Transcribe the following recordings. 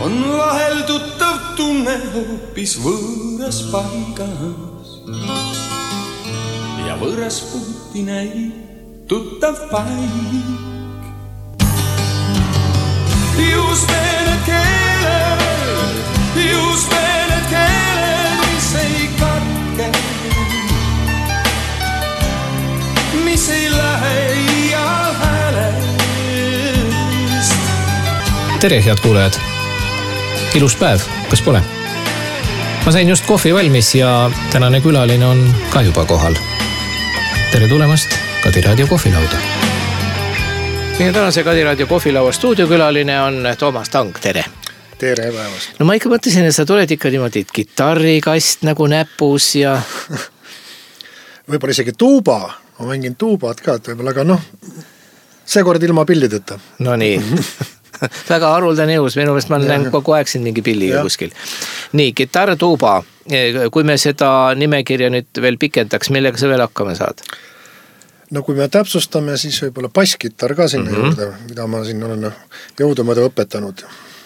on vahel tuttav tunne hoopis võõras paigas. Ja võõras puuti näib tuttav paik. Just need keeled, mis ei katke, mis ei lähe iial häälest. Tere, head kuulajad! Ilus päev, kas pole? Ma sain just kohvi valmis ja tänane külaline on ka juba kohal. Tere tulemast Kadi Raadio kohvilauda. Minu tänase Kadi Raadio kohvilaua stuudiokülaline on Toomas Tang, tere! Tere päevast! No ma ikka mõtlesin, et sa tuled ikka niimoodi kitarrikast nagu näpus ja... Võib-olla isegi tuuba, ma mängin tuubat ka, võib-olla, aga seekord ilma pillideta. No nii, väga haruldane jõus, minu meelest ma näen kogu aeg siin mingi pilliga kuskil. Nii, kitarr, tuuba, kui me seda nimekirja nüüd veel pikendaks, millega sa veel hakkama saad? No kui me täpsustame, siis võib-olla basskitarr ka sinna juurde, mida ma siin olen jõudumööda õpetanud.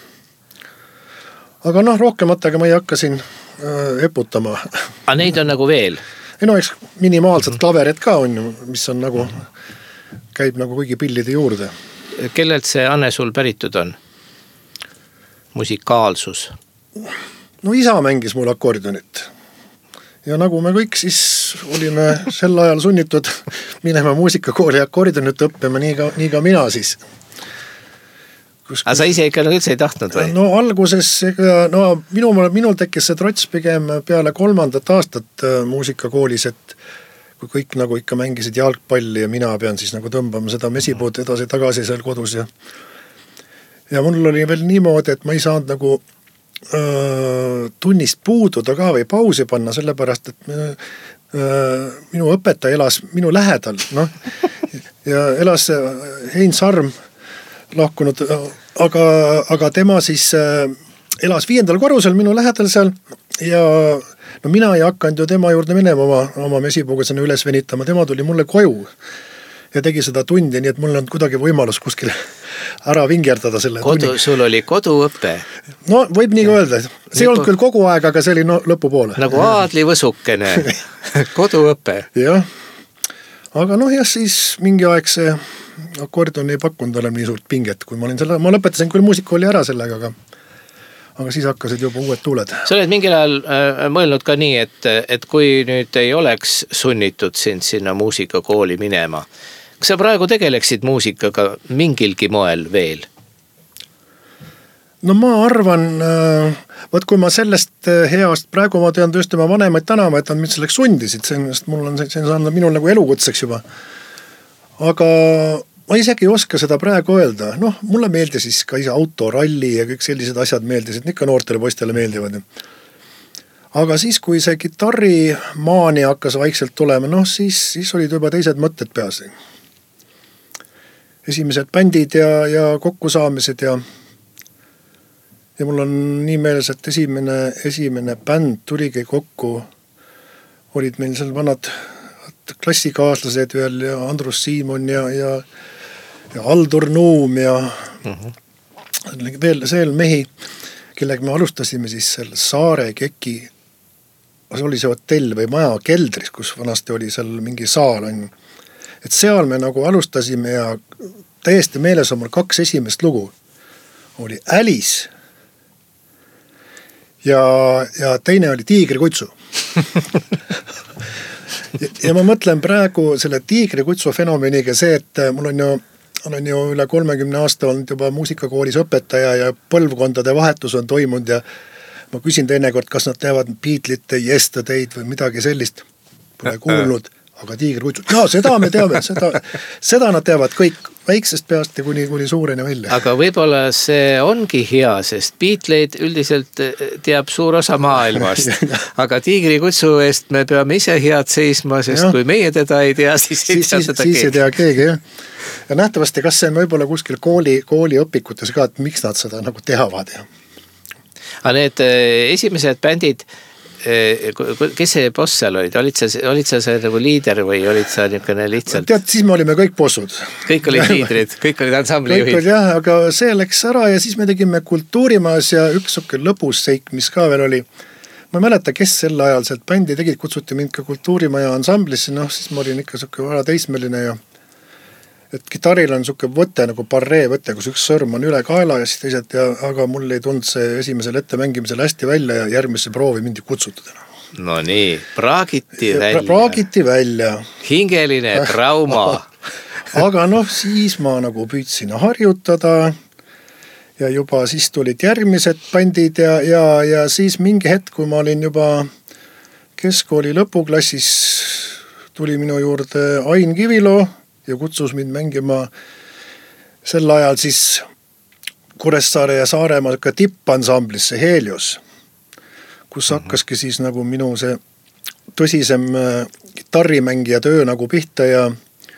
Aga rohkematega ma ei hakka siin eputama. Aga neid on nagu veel? Ei eks minimaalselt klavered ka on, mis on nagu, käib nagu kõigi pillide juurde. Kellelt see Anne sul päritud on? Musikaalsus? No isa mängis mul akordionit. Ja nagu me kõik siis olime sel ajal sunnitud minema muusikakooli akordionit õppima, nii ka mina siis. Aga sa ise ikka üldse ei tahtnud või? No alguses, minul tekkis see trots pigem peale 3. aastat muusikakoolis, et kui kõik nagu ikka mängisid jalgpalli ja mina pean siis nagu tõmbama seda mesipuud edasi-tagasi seal kodus. Ja mul oli veel niimoodi, et ma ei saanud nagu tunnist puududa ka või pausi panna, sellepärast, et minu õpetaja elas minu lähedal, ja elas Hein Sarm lahkunud, aga tema siis elas 5. korrusel minu lähedal seal ja mina ei hakanud ju tema juurde minema oma mesipuuga sinna üles venitama, tema tuli mulle koju ja tegi seda tundi, nii et mul on kuidagi võimalus kuskil ära vingerdada selle tunni. Sul oli koduõppe? No võib nii öelda. See ei olnud küll kogu aeg, aga see oli lõpupoole. Nagu Aadli Võsukene. Koduõppe. Jah. Aga siis mingi aeg see akordion ei pakkunud olema nii suurt pinget, kui ma olin selle. Ma lõpetasin küll muusikooli ära sellega, aga siis hakkasid juba uued tuuled. Sa oled mingil ajal mõelnud ka nii, et kui nüüd ei oleks sunnitud sind sinna muusikakooli minema, kas sa praegu tegeleksid muusikaga mingilgi moel veel? No ma arvan, kui ma sellest heast, praegu ma tean tõesti ma vanemaid tänama, et nad mind selleks sundisid, sest mul on see saanud minul nagu elukutseks juba. Aga ma isegi ei oska seda praegu öelda. Mulle meeldis siis ka autoralli ja kõik sellised asjad meeldisid, ikka noortele poistele meeldivad. Aga siis, kui see kitarri maani hakkas vaikselt tulema, siis olid juba teised mõtted peas. Esimesed bändid ja kokkusaamised ja mul on nii meeles, et esimene bänd tuligi kokku, olid meil seal vanad klassikaaslased veel ja Andrus Siimon ja Aldur Nuum ja veel mehi, kellega me alustasime siis selle Saare Keki, see oli see hotell või maja keldris, kus vanasti oli seal mingi saal. Et seal me nagu alustasime ja täiesti meeles on mul 2 esimest lugu. Oli Alice ja teine oli Tiigrikutsu. Ja ma mõtlen praegu selle Tiigrikutsu fenomeniga see, et mul on ju üle 30 aasta olnud juba muusikakoolis õpetaja ja põlvkondade vahetus on toimunud ja ma küsin teinekord, kas nad teavad Beatles'te, Yesterday'd või midagi sellist. Pole kuulnud, aga Tiigrikutsu. Seda me teame, seda nad teavad kõik väiksest peast ja kuni suureni välja. Aga võib-olla see ongi hea, sest Beatleid üldiselt teab suur osa maailmast. Aga Tiigrikutsu eest me peame ise head seisma, sest kui meie teda ei tea, siis ei tea seda keegi. Siis ei tea keegi, jah. Ja nähtavasti, kas see on võib-olla kuskil kooli õpikutes ka, et miks nad seda nagu tehavad. Aga need esimesed bändid, kes see boss seal olid sa see nagu liider või olid sa niisugune lihtsalt? Tead, siis me olime kõik bossud. Kõik olid liidrid, kõik olid ansambli juhid. Kõik olid jah, aga see läks ära ja siis me tegime Kultuurimajas ja üks lõpusseik, mis ka veel oli. Ma ei mäleta, kes sel ajal sealt bändi tegid, kutsuti mind ka Kultuurimaja ansamblisse, siis ma olin ikka siuke vara teismeline ja et gitarril on siuke võte nagu barree võte, kus üks sõrm on üle kaela ja siis teised aga mul ei tulnud see esimesel ette mängimisel hästi välja ja järgmisse proovi mind kutsutud enam. No nii, praagiti välja. Praagiti välja. Hingeline trauma. Aga siis ma nagu püüdsin harjutada ja juba siis tulid järgmised bändid ja siis mingi hetk, kui ma olin juba keskkooli lõpuklassis, tuli minu juurde Ain Kivilo ja kutsus mind mängima sel ajal siis Kuressaare ja Saaremaa tippansamblisse Helios, kus hakkaski siis nagu minu see tõsisem gitarrimängija töö nagu pihta ja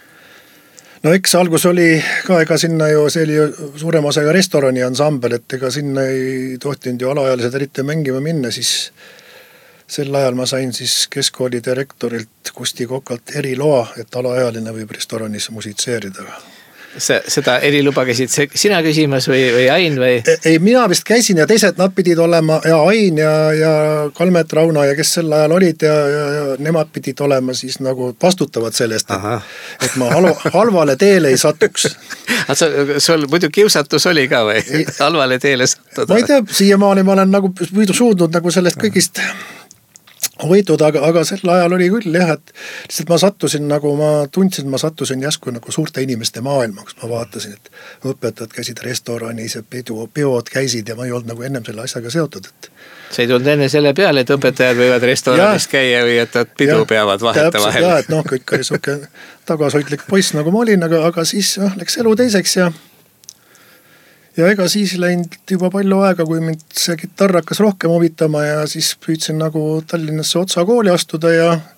eks algus oli ka, ega sinna ju, see oli ju suurema osaga restorani ansambel, et ega sinna ei tohtinud ju alaealised eriti mängima minna, siis sel ajal ma sain siis keskkooli direktorilt Kusti Kokalt eriloa, et alaealine võib restoranis musitseerida. Seda eriluba käisid sina küsimas või Ain või? Ei, mina vist käisin ja teised nad pidid olema ja Ain ja Kalmet Rauno ja kes sel ajal olid ja nemad pidid olema siis nagu vastutavad sellest, et ma halvale teele ei satuks. Sul muidu kiusatus oli ka või? Halvale teele sattuda? Ma ei tea, siiamaani ma olen nagu suudnud nagu sellest kõigist võitud, aga sel ajal oli küll jah, et lihtsalt ma sattusin nagu, ma tundsin, ma sattusin jäsku nagu suurte inimeste maailma, kus ma vaatasin, et õpetajad käisid restoranis ja peod käisid ja ma ei olnud nagu ennem selle asjaga seotud. Sa ei tulnud enne selle peale, et õpetajad võivad restoranis käia või et pidu peavad vaheta vahel. Jah, et kõik oli suke tagasoitlik poiss nagu ma olin, aga siis läks elu teiseks ja ega siis läinud juba palju aega, kui mind see gitarr hakkas rohkem huvitama ja siis püüdsin nagu Tallinnasse Otsa kooli astuda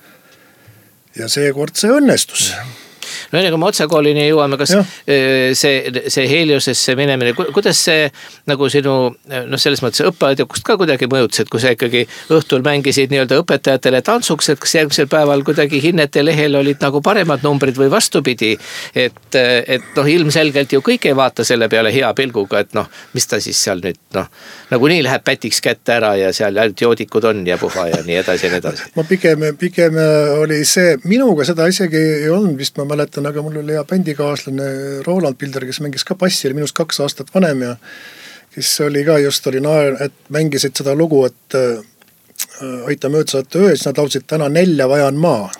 ja seekord see õnnestus. No enne kui me Otsa koolini jõuame, kas see Heliosesse minemine, kuidas see nagu sinu, selles mõttes õppeaedukust ka kuidagi mõjutas, et kui sa ikkagi õhtul mängisid nii-öelda õpetajatele tantsuks, et kas järgmisel päeval kuidagi hinnete lehel olid nagu paremad numbrid või vastupidi, et ilmselgelt ju kõik ei vaata selle peale hea pilguga, et mis ta siis seal nüüd, nagu nii läheb pätiks kätte ära ja seal ainult joodikud on ja puha ja nii edasi ja nii edasi. Ma pigem oli see, minuga seda isegi ei olnud vist, ma mäletan, aga mul oli hea bändikaaslane Roland Pilder, kes mängis ka bassi, oli minust 2 aastat vanem ja kes oli ka just et mängisid seda lugu, et aita mööda saate öö, siis nad laulsid täna 4 vajan maa.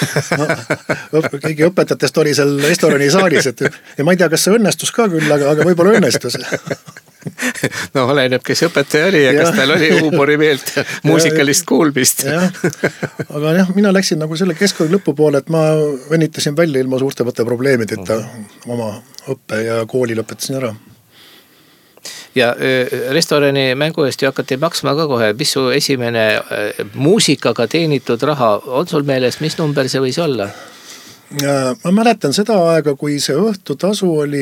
Keegi õpetajatest oli seal restorani saalis ja ma ei tea, kas see õnnestus ka küll, aga võib-olla õnnestus. Oleneb, kes õpetaja oli ja kas tal oli huumori meelt muusikalist kuulmist. Aga mina läksin nagu selle keskkooli lõpupoole, et ma venitasin välja ilma suurtemate probleemideta oma õppe ja kooli lõpetasin ära. Ja restorani mängu eest ju hakati maksma ka kohe, mis su esimene muusikaga teenitud raha, on sul meeles, mis number see võis olla? Ma mäletan seda aega, kui see õhtutasu oli,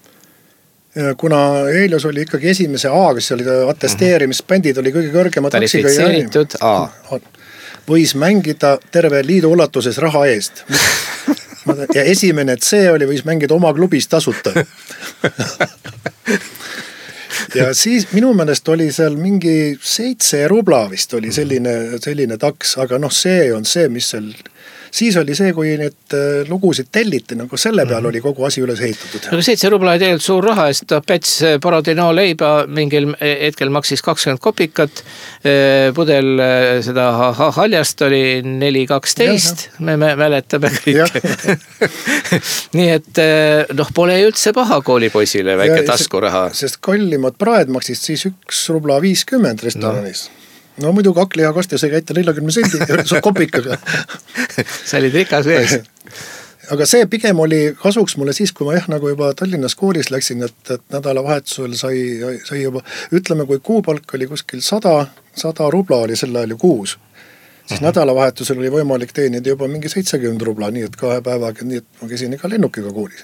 kuna Helios oli ikkagi esimese A, kes oli atesteerimisbändid, oli kõige kõrgema taksiga. Tarifitseeritud A. Võis mängida terve liidu ulatuses raha eest. Ja esimene C võis mängida oma klubis tasuta. Ja siis minu meelest oli seal mingi 7 rubla vist oli selline taks, aga see on see, mis seal siis oli see, kui need lugusid telliti, nagu selle peal oli kogu asi üles ehitatud. Aga 7 rubla ei tegelikult suur raha, sest Päts Borodino leiba mingil hetkel maksis 20 kopikat, pudel seda haljast oli 4.12, me mäletame kõik. Nii et pole üldse paha koolipoisile väike taskuraha. Sest kallimad praed maksid siis 1 rubla 50 restoranis. No muidu kaklihakast ja see käite 40 sendi kopikaga. Sa olid rikas vees. Aga see pigem oli kasuks mulle siis, kui ma nagu juba Tallinnas koolis läksin, et nädalavahetusel sai juba, ütleme, kui kuupalk oli kuskil 100 rubla oli sel ajal ju kuus, siis nädalavahetusel oli võimalik teenida juba mingi 70 rubla, nii et 2 päevaga, nii et ma käisin iga lennukiga koolis.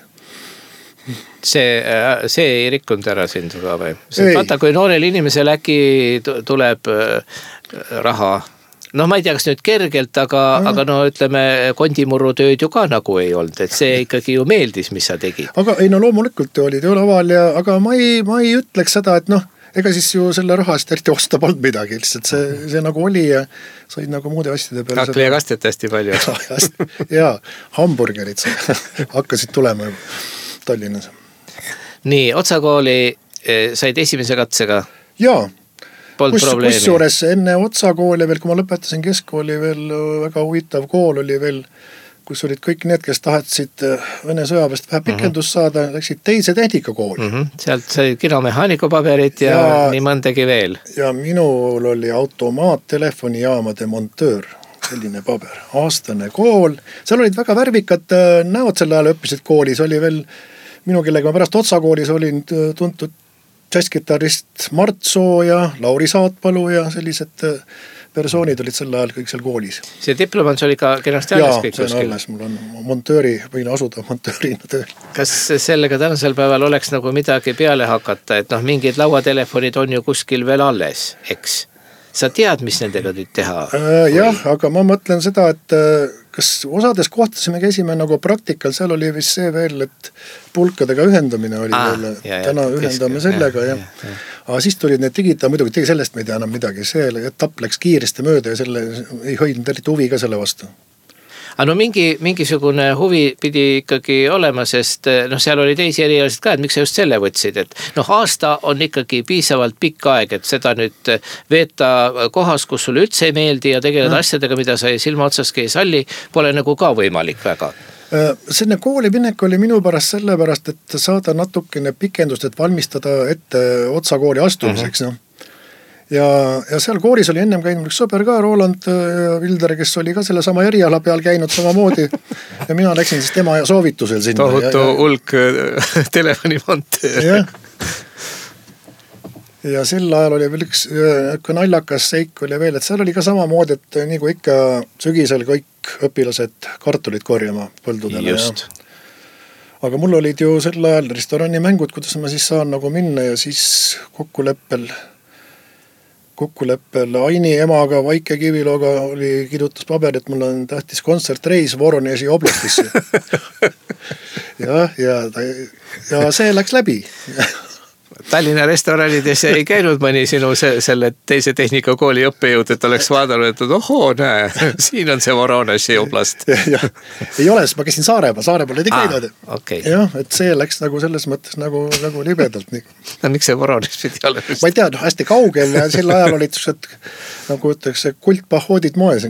See ei rikkunud ära sind ka või? Vaata, kui noorel inimesel äkki tuleb raha. noh, ma ei tea, kas nüüd kergelt, aga no ütleme, kondimurru tööd ju ka nagu ei olnud, et see ikkagi ju meeldis, mis sa tegid. Aga ei no loomulikult olid ju laval aga ma ei ütleks seda, et noh, ega siis ju selle rahast eriti osta polnud midagi, lihtsalt see nagu oli ja said nagu muude asjade peale. Kakli ja kastet hästi palju. ja hamburgerid hakkasid tulema Tallinnas. Nii, Otsakooli said esimese katsega? Jaa. Kusjuures enne Otsakooli veel, kui ma lõpetasin keskkooli veel väga huvitav kool oli veel, kus olid kõik need, kes tahtsid Vene sõjaväest vähe pikendust saada, läksid teise tehnikakooli. Sealt sai kinomehaanika paberit ja nii mõndagi veel. Ja minul oli automaattelefonijaamade montöör, selline paber, aastane kool. Seal olid väga värvikad näod sel ajal õppisid koolis, oli veel minu kellega ma pärast Otsakoolis olin tuntud džässkitarrist Mart Soo ja Lauri Saatpalu ja sellised persoonid olid sel ajal kõik seal koolis. See diplomants oli ka kenasti alles kõik kuskil? Jaa, see on alles, mul on montööri, võin asuda montöörina tööl. Kas sellega tänasel päeval oleks nagu midagi peale hakata, et noh, mingid lauatelefonid on ju kuskil veel alles, eks? Sa tead, mis nendega nüüd teha? Jah, aga ma mõtlen seda, et kas osades kohtades me käisime nagu praktikal, seal oli vist see veel, et pulkadega ühendamine oli veel, täna ühendame sellega. Aga siis tulid need digita, muidugi sellest me ei tea enam midagi, see etapp läks kiiresti mööda ja selle ei hoidnud eriti huvi ka selle vastu. Aga no mingisugune huvi pidi ikkagi olema, sest noh, seal oli teisi erialasid ka, et miks sa just selle võtsid, et noh, aasta on ikkagi piisavalt pikk aeg, et seda nüüd veeta kohas, kus sulle üldse ei meeldi ja tegeleda asjadega, mida sa silma otsaski ei salli, pole nagu ka võimalik väga. Selline kooli minek oli minu pärast sellepärast, et saada natukene pikendust, et valmistada ette Otsakooli astumiseks, Ja seal koolis oli ennem käinud üks sõber ka, Roland Vilder, kes oli ka selle sama eriala peal käinud samamoodi ja mina läksin siis tema soovitusel sinna. Tohutu hulk telefonimontöör. Ja sel ajal oli veel üks naljakas seik oli veel, et seal oli ka samamoodi, et nii kui ikka sügisel kõik õpilased kartulit korjama põldudele. Just. Aga mul olid ju sel ajal restorani mängud, kuidas ma siis saan nagu minna ja siis kokkuleppel Aini emaga Vaike Kivilooga oli kirjutas paber, et mul on tähtis kontsertreis Voronezhi oblastisse. ja see läks läbi. Tallinna restoranides ei käinud mõni sinu selle teise tehnikakooli õppejõud, et oleks vaadanud, et ohoo, näe, siin on see Voronezhi oblast. Ei ole, ma käisin Saaremaal ei käinud. Okay. Jah, et see läks nagu selles mõttes nagu libedalt. No miks see Voronezh pidi olema? Ma ei tea, hästi kaugel ja sel ajal olid nagu ütleks kultpahoodid moes.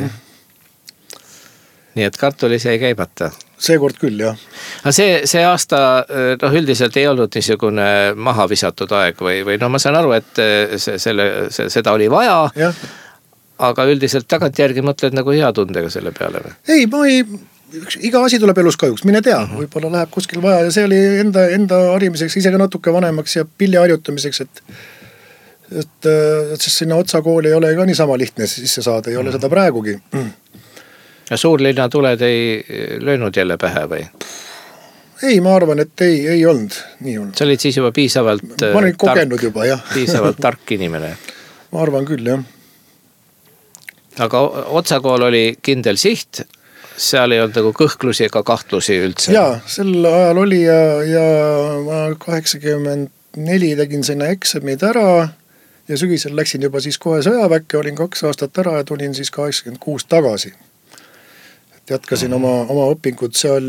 Nii et kartulis jäi käimata. Seekord küll, jah. Aga see aasta üldiselt ei olnud niisugune maha visatud aeg või no ma saan aru, et seda oli vaja, aga üldiselt tagantjärgi mõtled nagu hea tundega selle peale või? Ei, iga asi tuleb elus kahjuks, mine tea, võib-olla läheb kuskil vaja ja see oli enda harimiseks, isegi natuke vanemaks ja pilli harjutamiseks, et sest sinna Otsakooli ei ole ka niisama lihtne sisse saada, ei ole seda praegugi. Ja suurlinna tuled ei löönud jälle pähe või? Ei, ma arvan, et ei olnud nii olnud. Sa olid siis juba piisavalt ma olin kogenud juba, jah. Piisavalt tark inimene. Ma arvan küll, jah. Aga Otsakool oli kindel siht, seal ei olnud nagu kõhklusi ega kahtlusi üldse. Jaa, sel ajal oli ja ma 84 tegin sinna eksamid ära ja sügisel läksin juba siis kohe sõjaväkke, olin 2 aastat ära ja tulin siis 86 tagasi. Jätkasin oma õpingud seal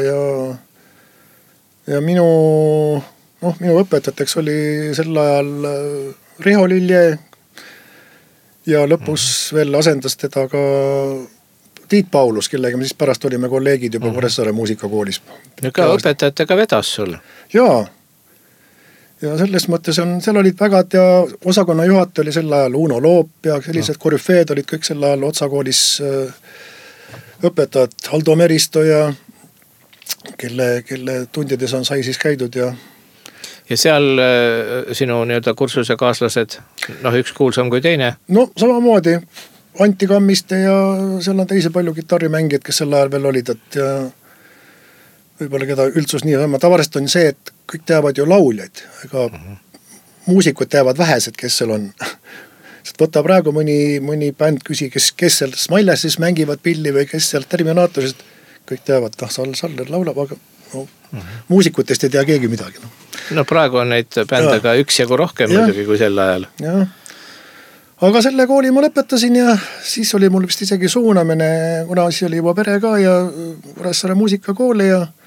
ja minu õpetajateks oli sel ajal Riho Lilje ja lõpus veel asendas teda ka Tiit Paulus, kellega me siis pärast olime kolleegid juba Kuressaare muusikakoolis. Ka õpetajatega vedas sul? Jaa. Ja selles mõttes seal olid vägad ja osakonna juhataja oli sel ajal Uno Loop ja sellised korüfeed olid kõik sel ajal Otsakoolis õpetajad Aldo Meristo ja kelle tundides sai siis käidud ja seal sinu nii-öelda kursuse kaaslased, üks kuulsam kui teine? No samamoodi, Antti Kammiste ja seal on teisi palju kitarrimängijad, kes sel ajal veel olid, et ja võib-olla keda üldsus nii sama. Tavaliselt on see, et kõik teavad ju lauljaid, ega muusikud teavad vähesed, kes seal on. sest võta praegu mõni bänd küsi, kes seal Smilesis mängivad pilli või kes seal Terminatoris, kõik teavad, Saller laulab, aga no, muusikutest ei tea keegi midagi. No praegu on neid bände ka üksjagu rohkem muidugi kui sel ajal. Jah. Aga selle kooli ma lõpetasin ja siis oli mul vist isegi suunamine, kuna siis oli juba pere ka ja Kuressaare muusikakooli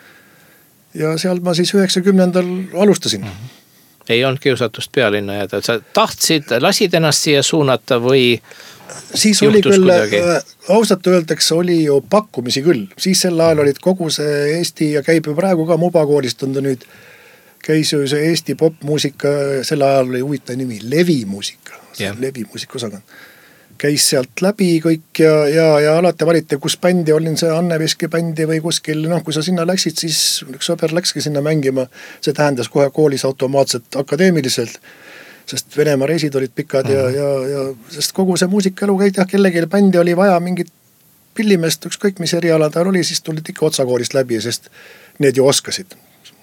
ja seal ma siis 90-ndal alustasin. Ei olnud kiusatust pealinna jääda, sa tahtsid, lasid ennast siia suunata või siis oli küll, ausalt öeldaks, oli ju pakkumisi küll. Siis sel ajal olid kogu see Eesti ja käib ju praegu ka Mubakoolist on ta nüüd, käis ju see Eesti popmuusika, sel ajal oli huvitav nimi, Levimuusika. Levimuusika osakond. Käis sealt läbi kõik ja alati valite, kus bändi olin see Anne Veski bändi või kuskil, kui sa sinna läksid, siis üks sõber läkski sinna mängima. See tähendas kohe koolis automaatselt akadeemiliselt, sest Venemaa reisid olid pikad ja sest kogu see muusikaelu käid, kellegi bändi oli vaja mingit pillimest, ükskõik mis eriala tal oli, siis tulid ikka otsakoolist läbi, sest need ju oskasid.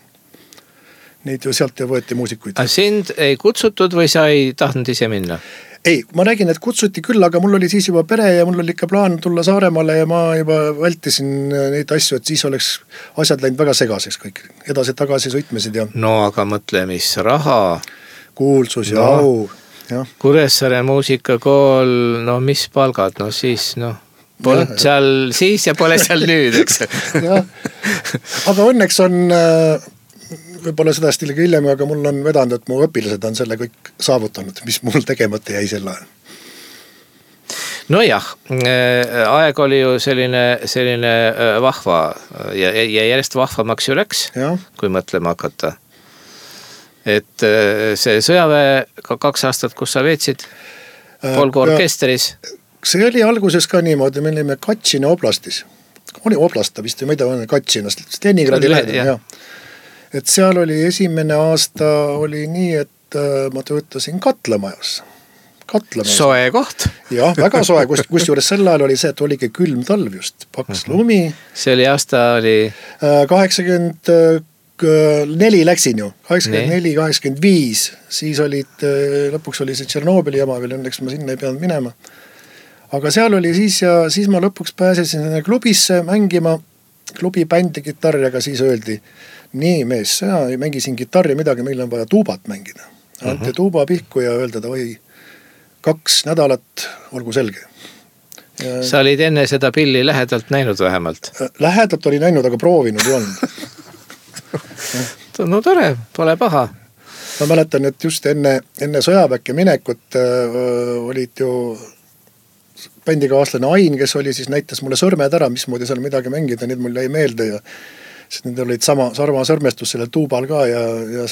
Neid ju sealt ja võeti muusikuid. A sind ei kutsutud või sa ei tahtnud ise minna? Ei, ma räägin, et kutsuti küll, aga mul oli siis juba pere ja mul oli ikka plaan tulla Saaremaale ja ma juba vältisin neid asju, et siis oleks asjad läinud väga segaseks kõik. Edasi-tagasi sõitmesid ja... No aga mõtle, mis raha... Kuulsus ja au. Ja. Kuressaare muusikakool, no mis palgad, no siis polnud seal siis ja pole seal nüüd, eks? Aga õnneks on... võib-olla seda stilgi hiljem, aga mul on vedanud, et mu õpilased on selle kõik saavutanud, mis mul tegemata jäi sel ajal. Nojah, aeg oli ju selline vahva ja järjest vahvamaks ju läks, kui mõtlema hakata. Et see sõjaväe 2 aastat, kus sa veetsid Polgu orkesteris? See oli alguses ka niimoodi, me olime Katšina oblastis. Oli oblasta vist, ma ei tea, Katšinast, Leningradi lähedal, et seal oli esimene aasta oli nii, et ma töötasin katlamajas. Soe koht. Jah, väga soe, kus juures sel ajal oli see, et oligi külm talv just, paks lumi. See oli aasta oli... 84 läksin ju, 84, 85, siis olid, lõpuks oli see Tšernobõli jama veel, õnneks ma sinna ei pidanud minema. Aga seal oli siis ja siis ma lõpuks pääsesin klubisse mängima, klubi bändi kitarri, aga siis öeldi, nii mees, sa ei mängisin kitarri midagi, meil on vaja tuubat mängida. Anti tuuba pihku ja öelda, või 2 nädalat, olgu selge. Ja... Sa olid enne seda pilli lähedalt näinud vähemalt? Lähedalt oli näinud, aga proovinud ei olnud. No tore, pole paha. Ma mäletan, et just enne sõjaväkke minekut olid ju bändikaaslane Ain, kes oli siis näitas mulle sõrmed ära, mismoodi seal midagi mängida, need mul jäi meelde ja sest need olid sama sõrmestus sellel tuubal ka ja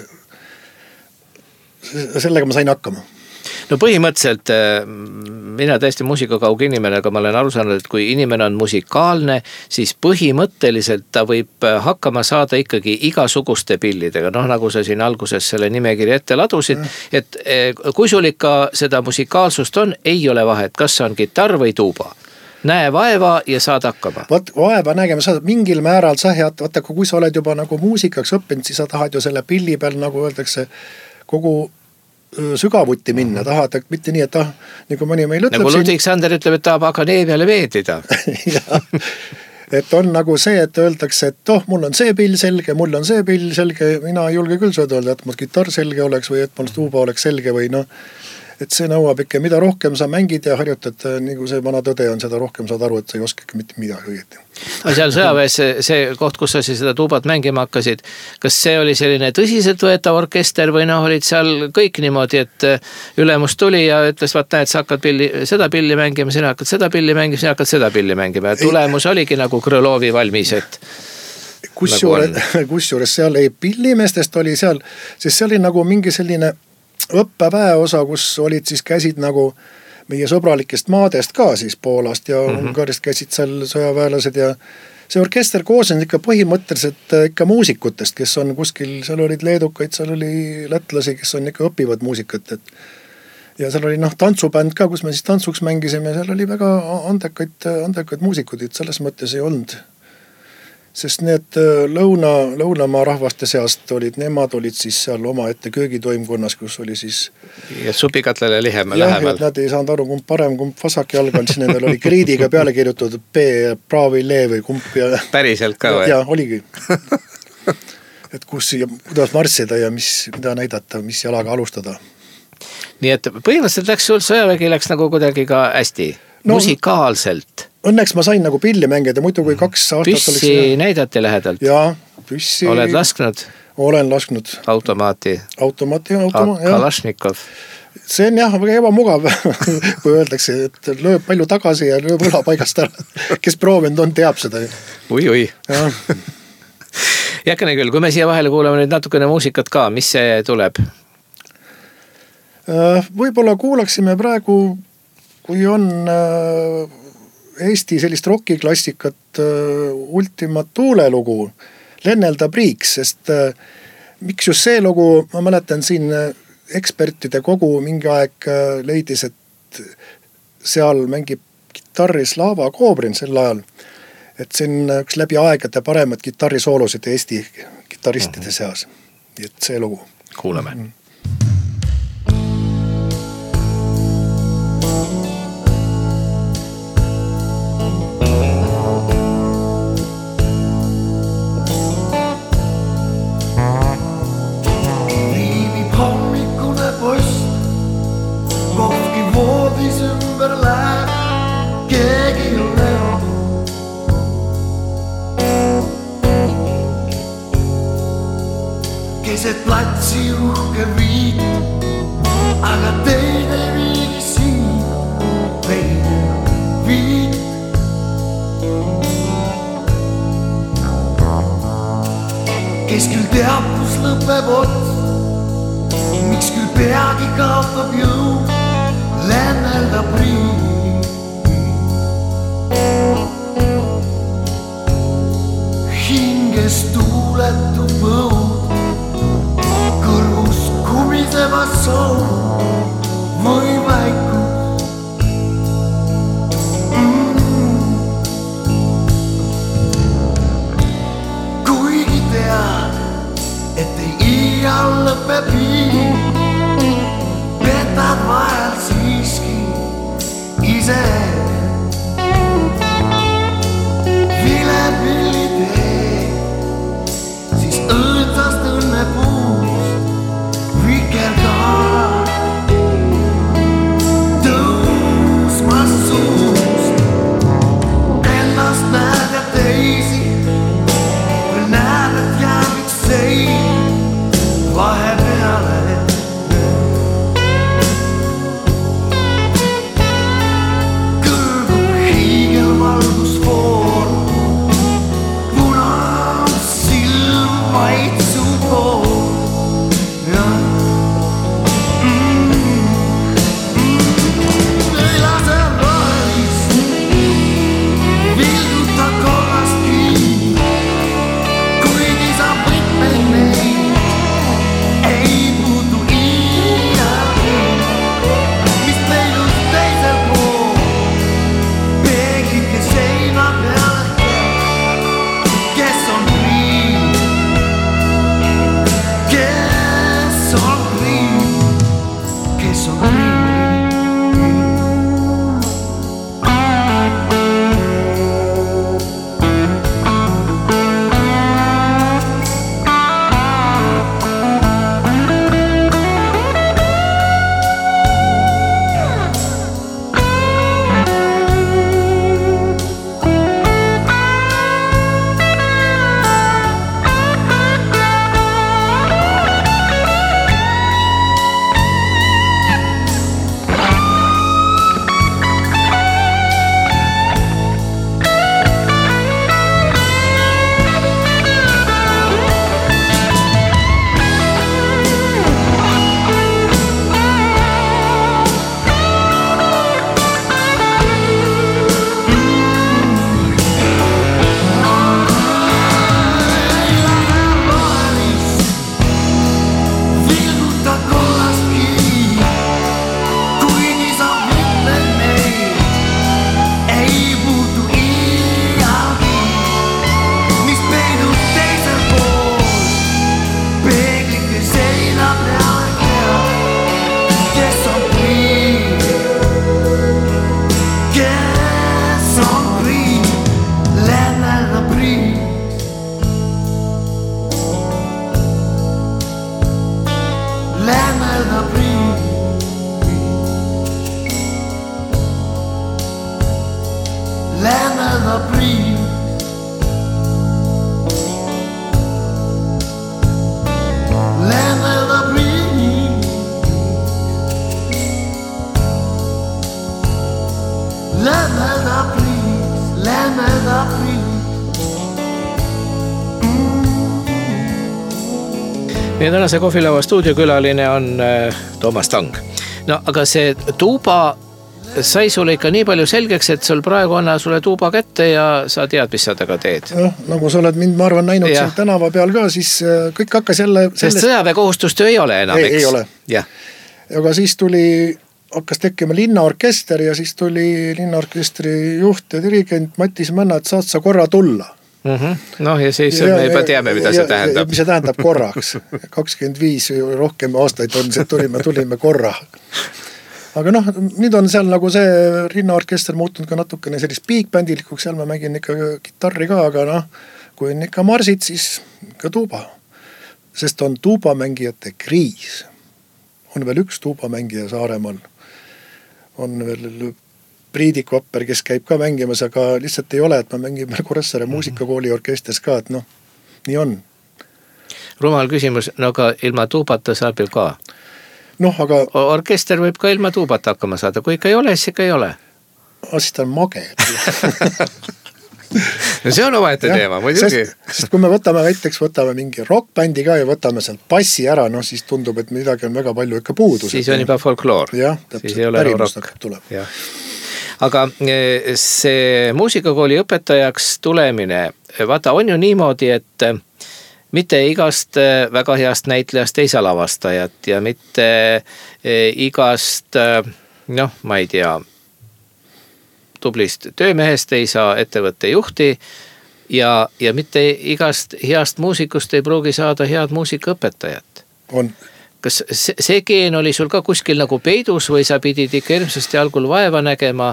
sellega ma sain hakkama. No põhimõtteliselt mina täiesti muusikakauge inimene, aga ma olen aru saanud, et kui inimene on musikaalne, siis põhimõtteliselt ta võib hakkama saada ikkagi igasuguste pillidega. Nagu sa siin alguses selle nimekirja ette ladusid, et kui sul ikka seda musikaalsust on, ei ole vahet, kas on kitarr või tuuba. Näe vaeva ja saad hakkama. Vaeva nägema saad mingil määral sa head, vaata kui sa oled juba nagu muusikaks õppinud, siis sa tahad ju selle pilli peal, nagu öeldakse, kogu sügavuti minna, tahad, mitte nii, et nagu mõni meil ütleb. Nagu Ludvig Sander ütleb, et tahab akadeemiale veedida. Et on nagu see, et öeldakse, et mul on see pill selge, mul on see pill selge, mina ei julge küll seda öelda, et mul kitarr selge oleks või et mul tuuba oleks selge või et see nõuab ikka, mida rohkem sa mängid ja harjutad, nagu see vana tõde on, seda rohkem saad aru, et sa ei oska mitte midagi õieti. Aga seal sõjaväes see koht, kus sa seda tuubat mängima hakkasid, kas see oli selline tõsiselt võetav orkester või olid seal kõik niimoodi, et ülemus tuli ja ütles, vaat näed, sa hakkad seda pilli mängima, sina hakkad seda pilli mängima, sina hakkad seda pilli mängima ja tulemus oligi nagu Krõlovi valmis, et kusjuures seal ei pillimeestest oli seal, sest see oli nagu mingi selline õppepäe osa, kus olid siis käsid nagu meie sõbralikest maadest ka siis Poolast ja Ungarist käisid seal sõjaväelased ja see orkester koosnes ikka põhimõtteliselt ikka muusikutest, kes on kuskil, seal olid leedukaid, seal oli lätlasi, kes on ikka õpivad muusikat, ja seal oli tantsubänd ka, kus me siis tantsuks mängisime, seal oli väga andekaid muusikuid, et selles mõttes ei olnud sest need lõunamaa rahvaste seast nemad olid siis seal oma ette köögitoimkonnas, kus oli siis ja supikatlale lähemal. Nad ei saanud aru, kumb parem, kumb vasak jalg on, siis nendel oli kriidiga peale kirjutatud B, praavi, lee või kumb. Päriselt ka või? Ja oligi. Et kus ja kuidas marssida ja mida näidata, mis jalaga alustada. Nii et põhimõtteliselt läks sul sõjavägi läks nagu kuidagi ka hästi, musikaalselt. Õnneks ma sain nagu pilli mängida, muidu kui 2 aastat püssi näidati lähedalt? Jaa, püssi. Oled lasknud? Olen lasknud. Automaati? Kalašnikov? See on jah, väga ebamugav, kui öeldakse, et lööb palju tagasi ja lööb õla paigast ära. Kes proovinud on, teab seda. Ui. Jäkkene küll, kui me siia vahele kuulame nüüd natukene muusikat ka, mis see tuleb? Võib-olla kuulaksime praegu, kui on Eesti sellist rockiklassikat Ultima Thule lugu, Lennelda Priiks, sest miks just see lugu, ma mäletan siin ekspertide kogu mingi aeg leidis, et seal mängib kitarri Slava Kobrin sel ajal, et see on üks läbi aegade paremad kitarrisoolosid Eesti kitarristide seas. Nii et see lugu. Kuulame. Keset platsi uhke viit, aga teine viigi siin, veidi viit. Kes küll teab, kus lõpeb ots, miks küll peagi kaotab jõu, lennelda priik. Hinges tuuletu mõud, kõrvus kumiseva soov või vaikus. Kuigi tead, et ei iial lõpe piir, petad vahel siiski ise. Vilepilli teed, siis õõtsast õnne puust vikerkaar. Meie tänase kohvilaua stuudiokülaline on Toomas Tang. No aga see tuuba sai sulle ikka nii palju selgeks, et sul praegu anna sulle tuuba kätte ja sa tead, mis sa taga teed. Nagu sa oled mind, ma arvan, näinud siin tänava peal ka, siis kõik hakkas jälle... Sest sõjaväekohustust ei ole enam, eks? Ei ole. Aga siis hakkas tekkima linnaorkester ja siis tuli linnaorkestri juht ja dirigent Matis Männa, et saad sa korra tulla. No ja siis me juba teame, mida see tähendab. Mis see tähendab korraks. 25 rohkem aastaid on see, tulime korra. Aga nüüd on seal nagu see linnaorkester muutunud ka natukene sellist big-bändilikuks, seal ma mängin ikka gitarri ka, aga kui on ikka marsid, siis ka tuuba. Sest on tuubamängijate kriis. On veel üks tuubamängija Saaremaal. On veel Priidik Vapper, kes käib ka mängimas, aga lihtsalt ei ole, et ma mängin veel Kuressaare muusikakooli orkestris ka, et nii on. Rumal küsimus, aga ilma tuubata saab ju ka. Aga... Orkester võib ka ilma tuubata hakkama saada, kui ikka ei ole, siis ikka ei ole. Siis ta on mage. No see on omaette teema, muidugi. Sest kui me võtame mingi rockbändi ka ja võtame sealt bassi ära, siis tundub, et midagi on väga palju ikka puudu. Siis on juba folkloor. Jah, täpselt, pärimustak tuleb. Aga see muusikakooli õpetajaks tulemine, vaata, on ju niimoodi, et mitte igast väga heast näitlejast ei saa lavastajat ja mitte igast, ma ei tea, tublist töömehest ei saa ettevõtte juhti ja mitte igast heast muusikust ei pruugi saada head muusikaõpetajat. On. Kas see geen oli sul ka kuskil nagu peidus või sa pidid ikka ilmsesti algul vaeva nägema?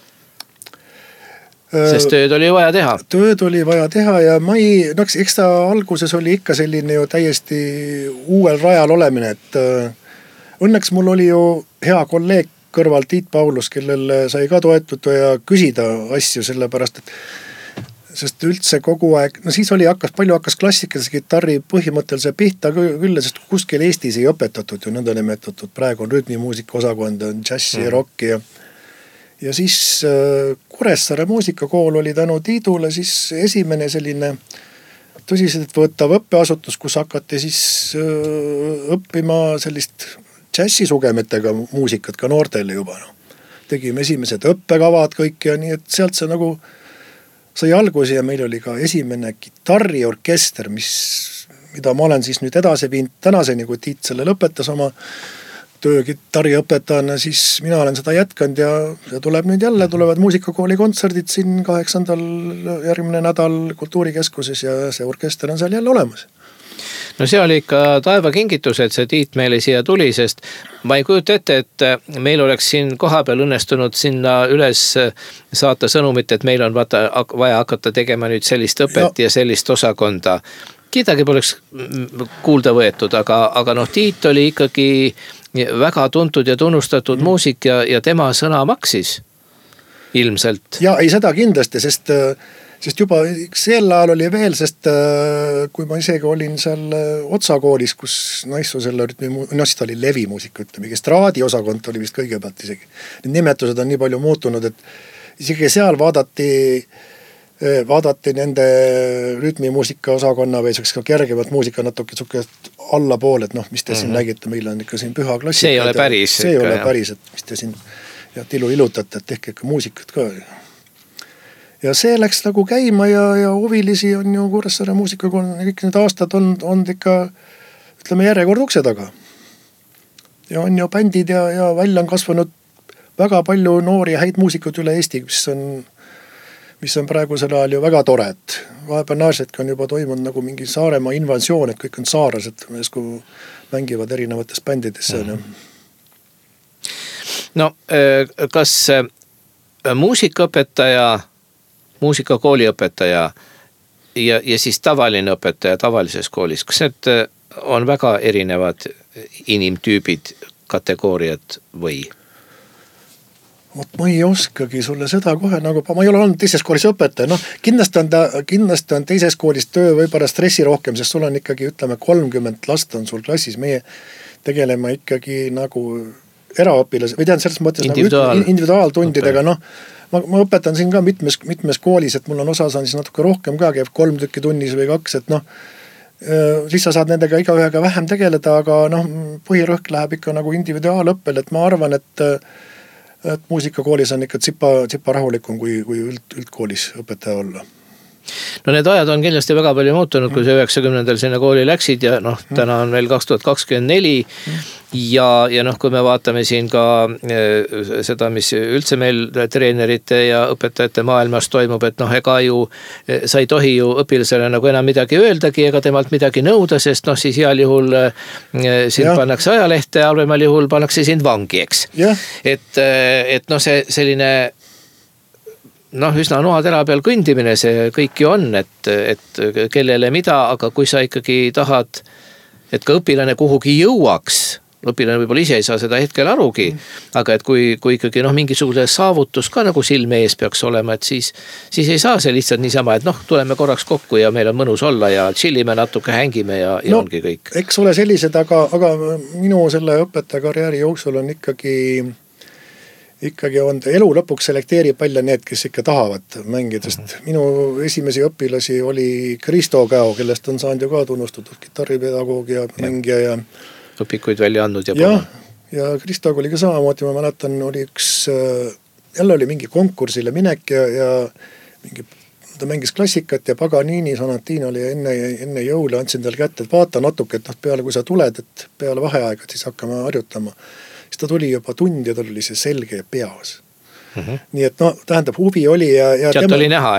Sest tööd oli vaja teha. Tööd oli vaja teha ja eks ta alguses oli ikka selline ju täiesti uuel rajal olemine, et õnneks mul oli ju hea kolleeg kõrval Tiit Paulus, kellel sai ka toetuda ja küsida asju sellepärast, et sest üldse kogu aeg, siis palju hakkas klassikalise gitarri põhimõttelise pihta küll, sest kuskil Eestis ei õpetatud ju nõnda nimetatud, praegu on rütmimuusika osakond, on džassi ja rocki ja siis Kuressaare muusikakool oli tänu Tiidule siis esimene selline tõsiselt võetav õppeasutus, kus hakati siis õppima sellist džässisugemetega muusikat ka noortele juba. Tegime esimesed õppekavad kõik ja nii, et sealt see nagu sai algusi ja meil oli ka esimene gitarriorkester, mida ma olen siis nüüd edasi viinud tänaseni, kui Tiit selle lõpetas oma töö gitarriõpetajana, siis mina olen seda jätkanud ja tuleb nüüd jälle, tulevad muusikakooli kontserdid siin 8. järgmine nädal Kultuurikeskuses ja see orkester on seal jälle olemas. No see oli ikka taevakingitus, et see Tiit meile siia tuli, sest ma ei kujuta ette, et meil oleks siin kohapeal õnnestunud sinna üles saata sõnumit, et meil on vaja hakata tegema nüüd sellist õpet ja sellist osakonda. Kedagi poleks kuulda võetud, aga Tiit oli ikkagi väga tuntud ja tunnustatud muusik ja tema sõna maksis ilmselt. Ja ei seda kindlasti, sest juba sel ajal oli veel, sest kui ma isegi olin seal Otsakoolis, kus naissu selle seda oli levimuusika, ütleme, estraadiosakond oli vist kõigepealt isegi. Need nimetused on nii palju muutunud, et isegi seal vaadati nende rütmimuusika osakonna või ka kergemat muusika natuke allapoole, et mis te siin nägite, meil on ikka siin püha klassika. See ei ole päris. See ei ole päris, et mis te siin tilu ilutate, et tehke ikka muusikat ka. Ja see läks nagu käima ja huvilisi on ju Kuressaare muusikakool, kõik need aastad on ikka, ütleme, järjekord ukse taga. Ja on ju bändid ja välja on kasvanud väga palju noori ja häid muusikud üle Eesti, mis on praegusel ajal ju väga tore, et vahepeal naarsetki on juba toimunud nagu mingi Saaremaa invasioon, et kõik on saarlased, kui mängivad erinevates bändides. No, kas muusikaõpetaja, muusikakooli õpetaja ja siis tavaline õpetaja tavalises koolis, kas need on väga erinevad inimtüübid, kategooriad või? Ma ei oskagi sulle seda kohe, ma ei ole olnud teises koolis õpetaja, kindlasti on teises koolis töö võibolla stressi rohkem, sest sul on ikkagi, ütleme, 30 last on sul klassis, meie tegeleme ikkagi nagu eraõpilas, või tean selles mõttes individuaaltundidega, ma õpetan siin ka mitmes koolis, et mul on osa saan siis natuke rohkem ka, käib 3 tükki tunnis või 2, siis sa saad nendega igaühega vähem tegeleda, aga noh, põhirõhk läheb ikka nagu individuaalõppel, et ma arvan, et muusikakoolis on ikka tsipa rahulikum kui üldkoolis õpetaja olla. No need ajad on kindlasti väga palju muutunud, kui see 90-ndal sinna kooli läksid ja noh, täna on veel 2024 ja noh, kui me vaatame siin ka seda, mis üldse meil treenerite ja õpetajate maailmas toimub, et noh, ega ju sa ei tohi ju õpilasele nagu enam midagi öeldagi ega temalt midagi nõuda, sest noh, siis heal juhul sind pannakse ajalehte, halvemal juhul pannakse sind vangi, eks. Et noh, see selline noh, üsna noatera peal kõndimine see kõik ju on, et kellele mida, aga kui sa ikkagi tahad, et ka õpilane kuhugi jõuaks, õpilane võib-olla ise ei saa seda hetkel arugi, aga et kui ikkagi noh, mingisugune saavutus ka nagu silme ees peaks olema, et siis ei saa see lihtsalt niisama, et noh, tuleme korraks kokku ja meil on mõnus olla ja chillime natuke, hängime ja ongi kõik. Eks ole sellised, aga minu selle õpetajakarjääri jooksul on ikkagi on elu lõpuks selekteerib välja need, kes ikka tahavad mängidest. Minu esimesi õpilasi oli Kristo Käo, kellest on saanud ju ka tunnustatud kitarripedagoog ja mängija ja õpikuid välja andnud ja Kristoga oli ka samamoodi, ma mäletan, oli jälle oli mingi konkursile minek ja ta mängis klassikat ja Paganini sonatiin oli enne jõule, andsin tal kätte, et vaata natuke, et peale kui sa tuled, et peale vaheaega, siis hakkame harjutama. Siis ta tuli juba tund ja tal oli see selge peas. Nii et noh, tähendab huvi oli ja sealt oli näha,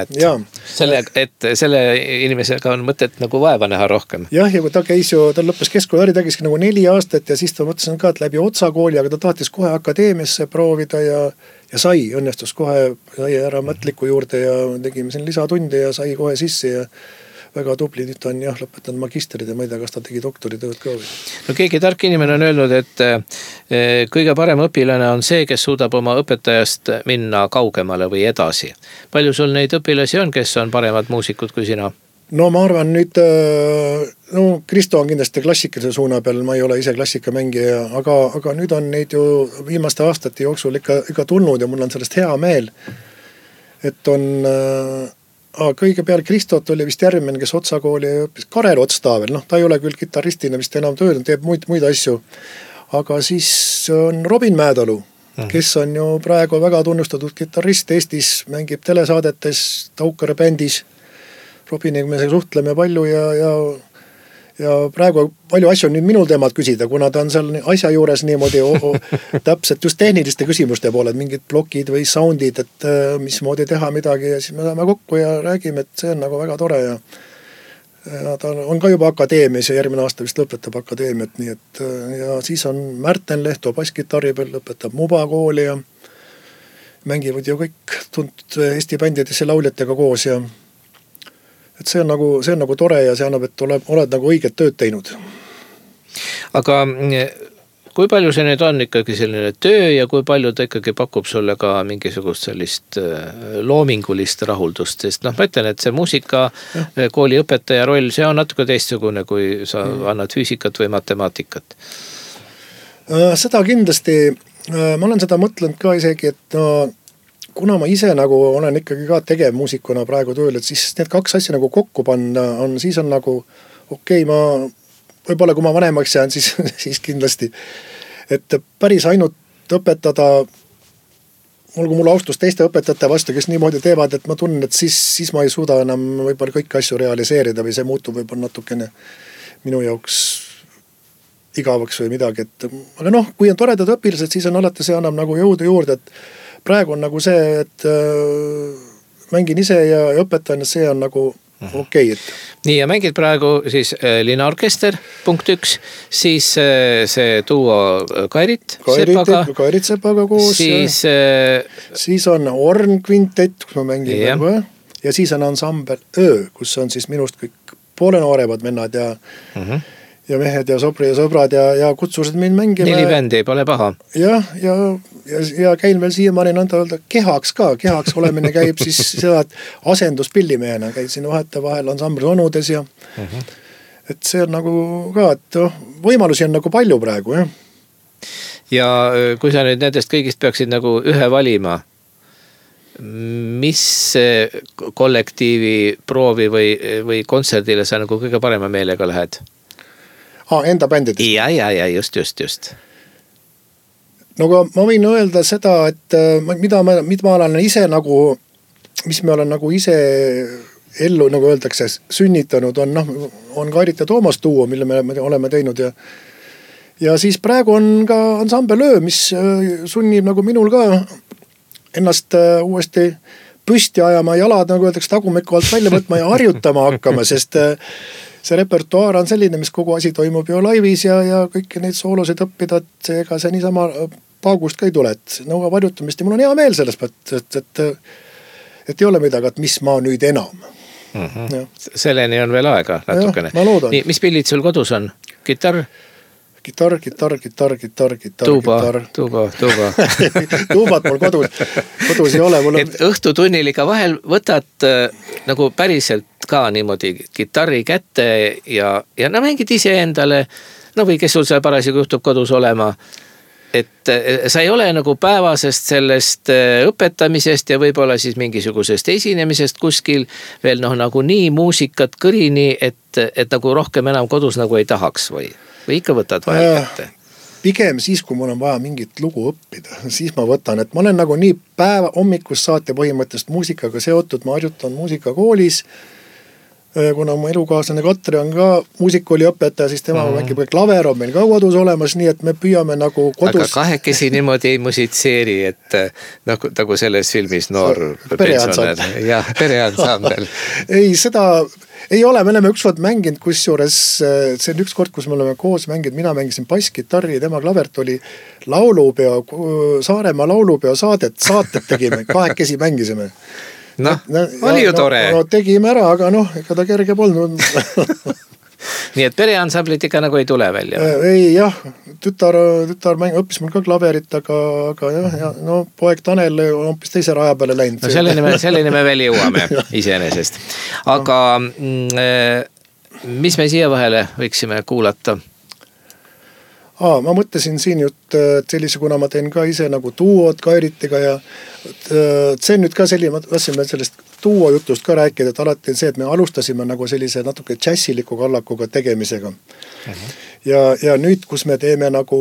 et selle inimesega on mõtet nagu vaeva näha rohkem. Ja kui ta käis ju, ta lõppes keskkooli, ta käiski nagu 4 aastat ja siis ta mõtlesin ka, et läbi otsakooli, aga ta tahtis kohe akadeemiasse proovida ja sai, õnnestus kohe, sai ära Mätliku juurde ja tegime siin lisatunde ja sai kohe sisse ja väga tubli, nüüd on lõpetanud magistrid ja ma ei tea, kas ta tegi doktoritööd ka või. No keegi tark inimene on öelnud, et kõige parem õpilane on see, kes suudab oma õpetajast minna kaugemale või edasi. Palju sul neid õpilasi on, kes on paremad muusikud kui sina? No ma arvan nüüd, Kristo on kindlasti klassikalise suuna peal, ma ei ole ise klassikamängija, aga nüüd on neid ju viimaste aastate jooksul ikka tulnud ja mul on sellest hea meel, et on kõigepealt Kristot oli vist järgmine, kes otsakooli õppis, Karel Otstaavel, ta ei ole küll kitarristina vist enam tööd, teeb muid asju, aga siis on Robin Mäedalu, kes on ju praegu väga tunnustatud kitarrist Eestis, mängib telesaadetes, Taukare bändis, Robiniga me suhtleme palju ja praegu palju asju on nüüd minul teemad küsida, kuna ta on seal asja juures niimoodi täpselt just tehniliste küsimuste poole, et mingid plokid või soundid, et mismoodi teha midagi ja siis me saame kokku ja räägime, et see on nagu väga tore ja ta on ka juba akadeemias ja järgmine aasta vist lõpetab akadeemiat, nii et ja siis on Märten Lehto basskitarri peal, lõpetab Muba kooli ja mängivad ju kõik tuntud Eesti bändidesse lauljatega koos ja et see on nagu tore ja see annab, et oled nagu õiget tööd teinud. Aga kui palju see nüüd on ikkagi selline töö ja kui palju ta ikkagi pakub sulle ka mingisugust sellist loomingulist rahuldust, sest noh, ma ütlen, et see muusika kooli õpetaja roll, see on natuke teistsugune, kui sa annad füüsikat või matemaatikat. Seda kindlasti, ma olen seda mõtlenud ka isegi, et kuna ma ise nagu olen ikkagi ka tegevmuusikuna praegu tööl, et siis need 2 asja nagu kokku panna on, siis on nagu ma võib-olla kui ma vanemaks jään, siis kindlasti, et päris ainult õpetada, mul austus teiste õpetajate vastu, kes niimoodi teevad, et ma tunnen, et siis ma ei suuda enam võib-olla kõiki asju realiseerida või see muutub võib-olla natukene minu jaoks igavaks või midagi, et aga noh, kui on toredad õpilased, siis on alati see annab nagu jõudu juurde, et praegu on nagu see, et mängin ise ja õpetan, see on nagu okei. Nii ja mängid praegu siis linnaorkester, punkt 1, siis see duo Kairit Sepaga koos, siis on Orn Kvintett, kus ma mängin ja siis on ansambel Öö, kus on siis minust kõik poole nooremad vennad ja mehed ja sõbrad ja kutsusid mind mängima. 4 bändi, pole paha. Ja käin veel siiamaani nõnda öelda kehaks olemine käib siis seda asenduspillimehena, käisin vahel ansamblis onudes ja et see on nagu ka, et võimalusi on nagu palju praegu, Ja kui sa nüüd nendest kõigist peaksid nagu ühe valima, mis kollektiivi proovi või kontserdile sa nagu kõige parema meelega lähed? Enda bändidest? Ja, just. No aga ma võin öelda seda, et mida ma olen ise nagu, mis me olen nagu ise ellu, nagu öeldakse, sünnitanud, on Kairit ja Toomas duo, mille me oleme teinud ja siis praegu on ka ansambel Öö, mis sunnib nagu minul ka ennast uuesti püsti ajama, jalad, nagu öeldakse, tagumikku alt välja võtma ja harjutama hakkama, sest see repertuaar on selline, mis kogu asi toimub ju laivis ja kõiki neid soolosid õppida, et ega see niisama paagust ka ei tule, et nõuab harjutamist ja mul on hea meel selles mõttes, et ei ole midagi, et mis ma nüüd enam. Selleni on veel aega natukene. Ma loodan. Nii, mis pillid sul kodus on? Kitarr? Kitarr. Tuuba. Tuubat mul kodus ei ole. Et õhtutunnil ikka vahel võtad nagu päriselt ka niimoodi kitarri kätte ja mängid ise endale, või kes sul seal parasjagu juhtub kodus olema. Et sa ei ole nagu päevasest sellest õpetamisest ja võib-olla siis mingisugusest esinemisest kuskil veel nagu nii muusikat kõrini, et nagu rohkem enam kodus nagu ei tahaks või ikka võtad vahel kätte? Pigem siis, kui mul on vaja mingit lugu õppida, siis ma võtan, et ma olen nagu nii päeva hommikust saate põhimõttest muusikaga seotud, ma harjutan muusikakoolis, kuna mu elukaaslane Katri on ka muusikooliõpetaja, siis tema mängib klaver on meil ka kodus olemas, nii et me püüame nagu kodus. Aga kahekesi niimoodi ei musitseeri, et nagu selles filmis noor pensionär. Jah, pereansambel. Ei, seda ei ole, me oleme ükskord mänginud, kusjuures see on üks kord, kus me oleme koos mänginud, mina mängisin basskitarri, tema klavert oli laulupeo, Saaremaa laulupeo saadet tegime, kahekesi mängisime. Oli ju tore. Tegime ära, aga ega ta kerge polnud. Nii et pereansamblit ikka nagu ei tule välja? Ei jah, tütar õppis mul ka klaverit, aga jah, poeg Tanel on hoopis teise raja peale läinud. No selleni me veel jõuame iseenesest. Aga mis me siia vahele võiksime kuulata? Ma mõtlesin siin just sellise, kuna ma teen ka ise nagu duod Kairitiga ja see on nüüd ka selline, ma tahtsin veel sellest duo jutust ka rääkida, et alati on see, et me alustasime nagu sellise natuke džässiliku kallakuga tegemisega. Ja nüüd, kus me teeme nagu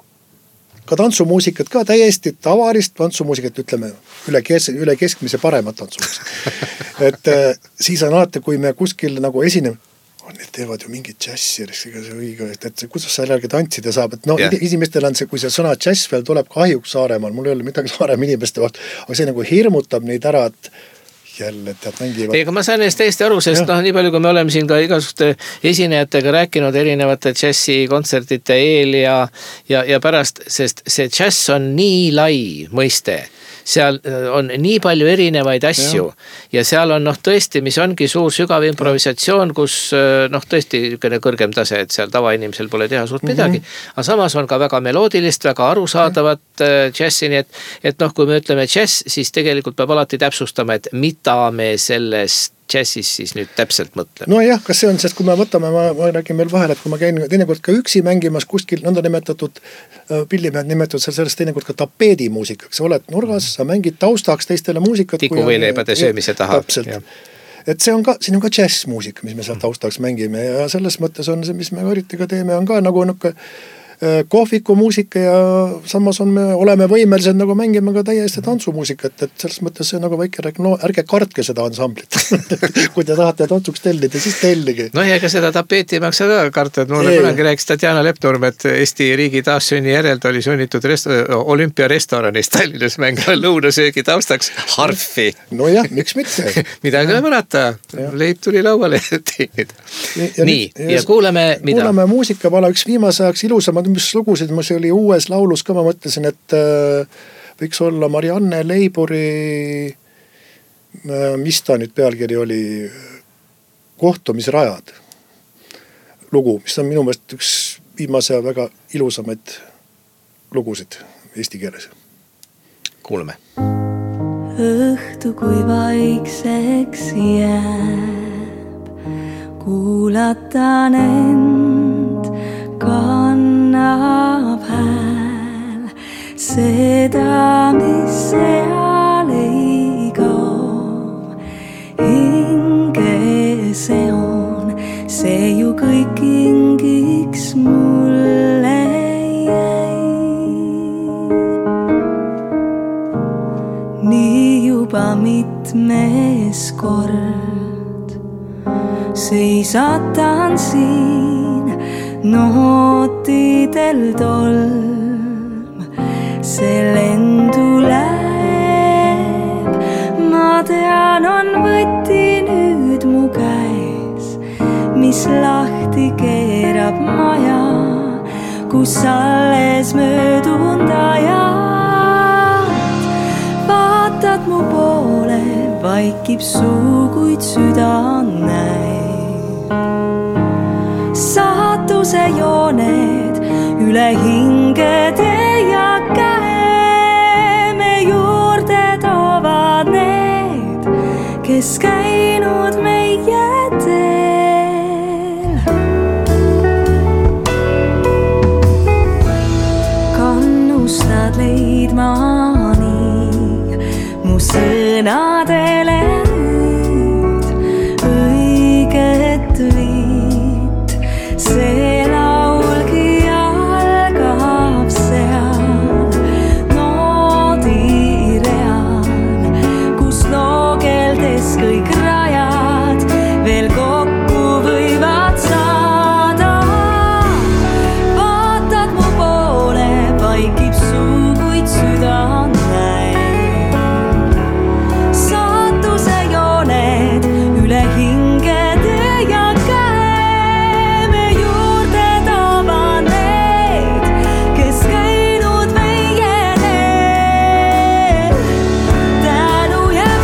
ka tantsumuusikat ka täiesti tavalist tantsumuusikat, ütleme üle keskmise paremat tantsumuusikat. Et siis on alati, kui me kuskil nagu esineme, need teevad ju mingit džässi, et kuidas sa jällegi tantsida saab, et inimestel on see, kui see sõna džäss veel tuleb kahjuks Saaremaal, mul ei ole midagi Saaremaa inimeste vastu, aga see nagu hirmutab neid ära, et jälle tead mängivad. Ega ma saan eest täiesti aru, sest nii palju, kui me oleme siin ka igasuguste esinejatega rääkinud erinevate džässi kontsertite eel ja pärast, sest see džäss on nii lai mõiste. Seal on nii palju erinevaid asju ja seal on tõesti, mis ongi suur sügav improvisatsioon, kus tõesti kõrgem tase, et seal tavainimesel pole teha suurt midagi, aga samas on ka väga meloodilist, väga arusaadavat džässi, nii et kui me ütleme džäss, siis tegelikult peab alati täpsustama, et mida me sellest džässis siis nüüd täpselt mõtleme. No jah, kas see on, sest kui me võtame, ma räägin veel vahel, et kui ma käin teinekord ka üksi mängimas kuskil nõnda nimetatud, pillimehed nimetatud sellest teinekord ka tapeedimuusikaks, sa oled nurgas, sa mängid taustaks teistele muusikat. Tiku või leibade söömise taha. Täpselt. Et siin on ka džässmuusika, mis me seal taustaks mängime ja selles mõttes on see, mis me Karitiga teeme, on ka nagu kohviku muusika ja samas oleme võimelised nagu mängima ka täiesti tantsumuusikat, et selles mõttes see nagu väike rääk, ärge kartke seda ansamblit. Kui te tahate tantsuks tellida, siis tellige. Ja ega seda tapeeti ei maksa ka karta, et mulle kunagi rääkis Tatjana Lepnurm, et Eesti riigi taassünni järel ta oli sunnitud olümpiarestoranis Tallinnas mängima lõunasöögi taustaks harfi. No jah, miks mitte? Midagi ei mõnata, leib tuli lauale teenida. Nii, ja kuuleme mida? Kuulame muusikapala üks viimase ajaks ilusamad, mis lugusid, mis oli uues laulus ka, ma mõtlesin, et võiks olla Marianne Leiburi, mis ta nüüd pealkiri oli, Kohtumisrajad lugu, mis on minu meelest üks viimase väga ilusamaid lugusid eesti keeles. Kuulame. Õhtu kui vaikseks jääb, kuulatan end kannab hääl seda, mis seal ei juba mitmes kord. Seisatan siin nootidel tolm. See lendu läheb, ma tean, on võti nüüd mu käes, mis lahti keerab maja, kus alles möödunud ajad. Vaatad mu poole, vaikib suu, kuid süda näib. Saatuse jooned üle hingede ja käeme juurde toovad need, kes käinud meie teel. Kannustad leidma nii mu sõnadele nüüd õiget viit. See laulgi algab seal noodireal, kus loogeldes kõik rajad veel kokku võivad saada. Vaatad mu poole, vaikib suu, kuid süda näib. Saatuse jooned üle hingede ja käeme juurde toovad need, kes käinud meie teel. Tänu jääb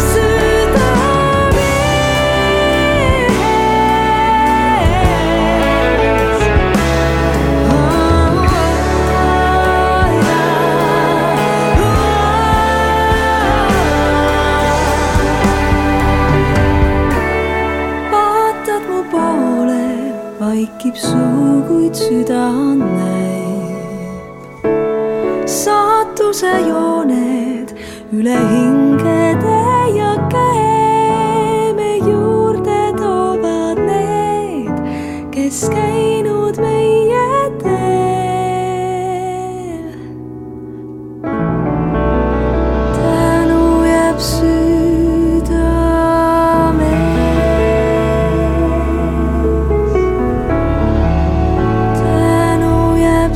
Vaatad mu poole, vaikib suu, kuid süda näib. Saatuse jooned üle hingede ja käeme juurde toovad need, kes käinud meie teel. Tänu jääb südames. Tänu jääb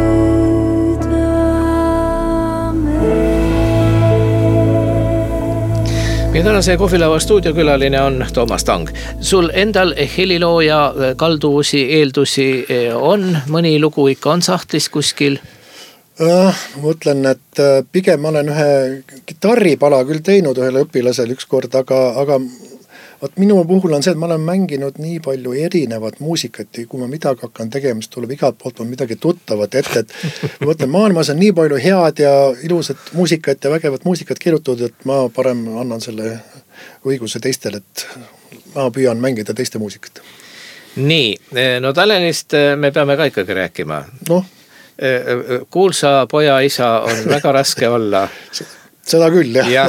südames. Meie tänase kohvilaua stuudiokülaline on Toomas Tang. Sul endal helilooja kalduvusi, eeldusi on, mõni lugu ikka on sahtlis kuskil? Mõtlen, et pigem ma olen ühe kitarripala küll teinud ühele õpilasele ükskord, aga vaat minu puhul on see, et ma olen mänginud nii palju erinevat muusikat ja kui ma midagi hakkan tegema, siis tuleb igalt poolt on midagi tuttavat ette, et ma mõtlen, maailmas on nii palju head ja ilusat muusikat ja vägevat muusikat kirjutatud, et ma parem annan selle õiguse teistele, et ma püüan mängida teiste muusikat. Nii, no Tallinnist me peame ka ikkagi rääkima. Noh, kuulsa poja isa on väga raske olla. seda küll, jah.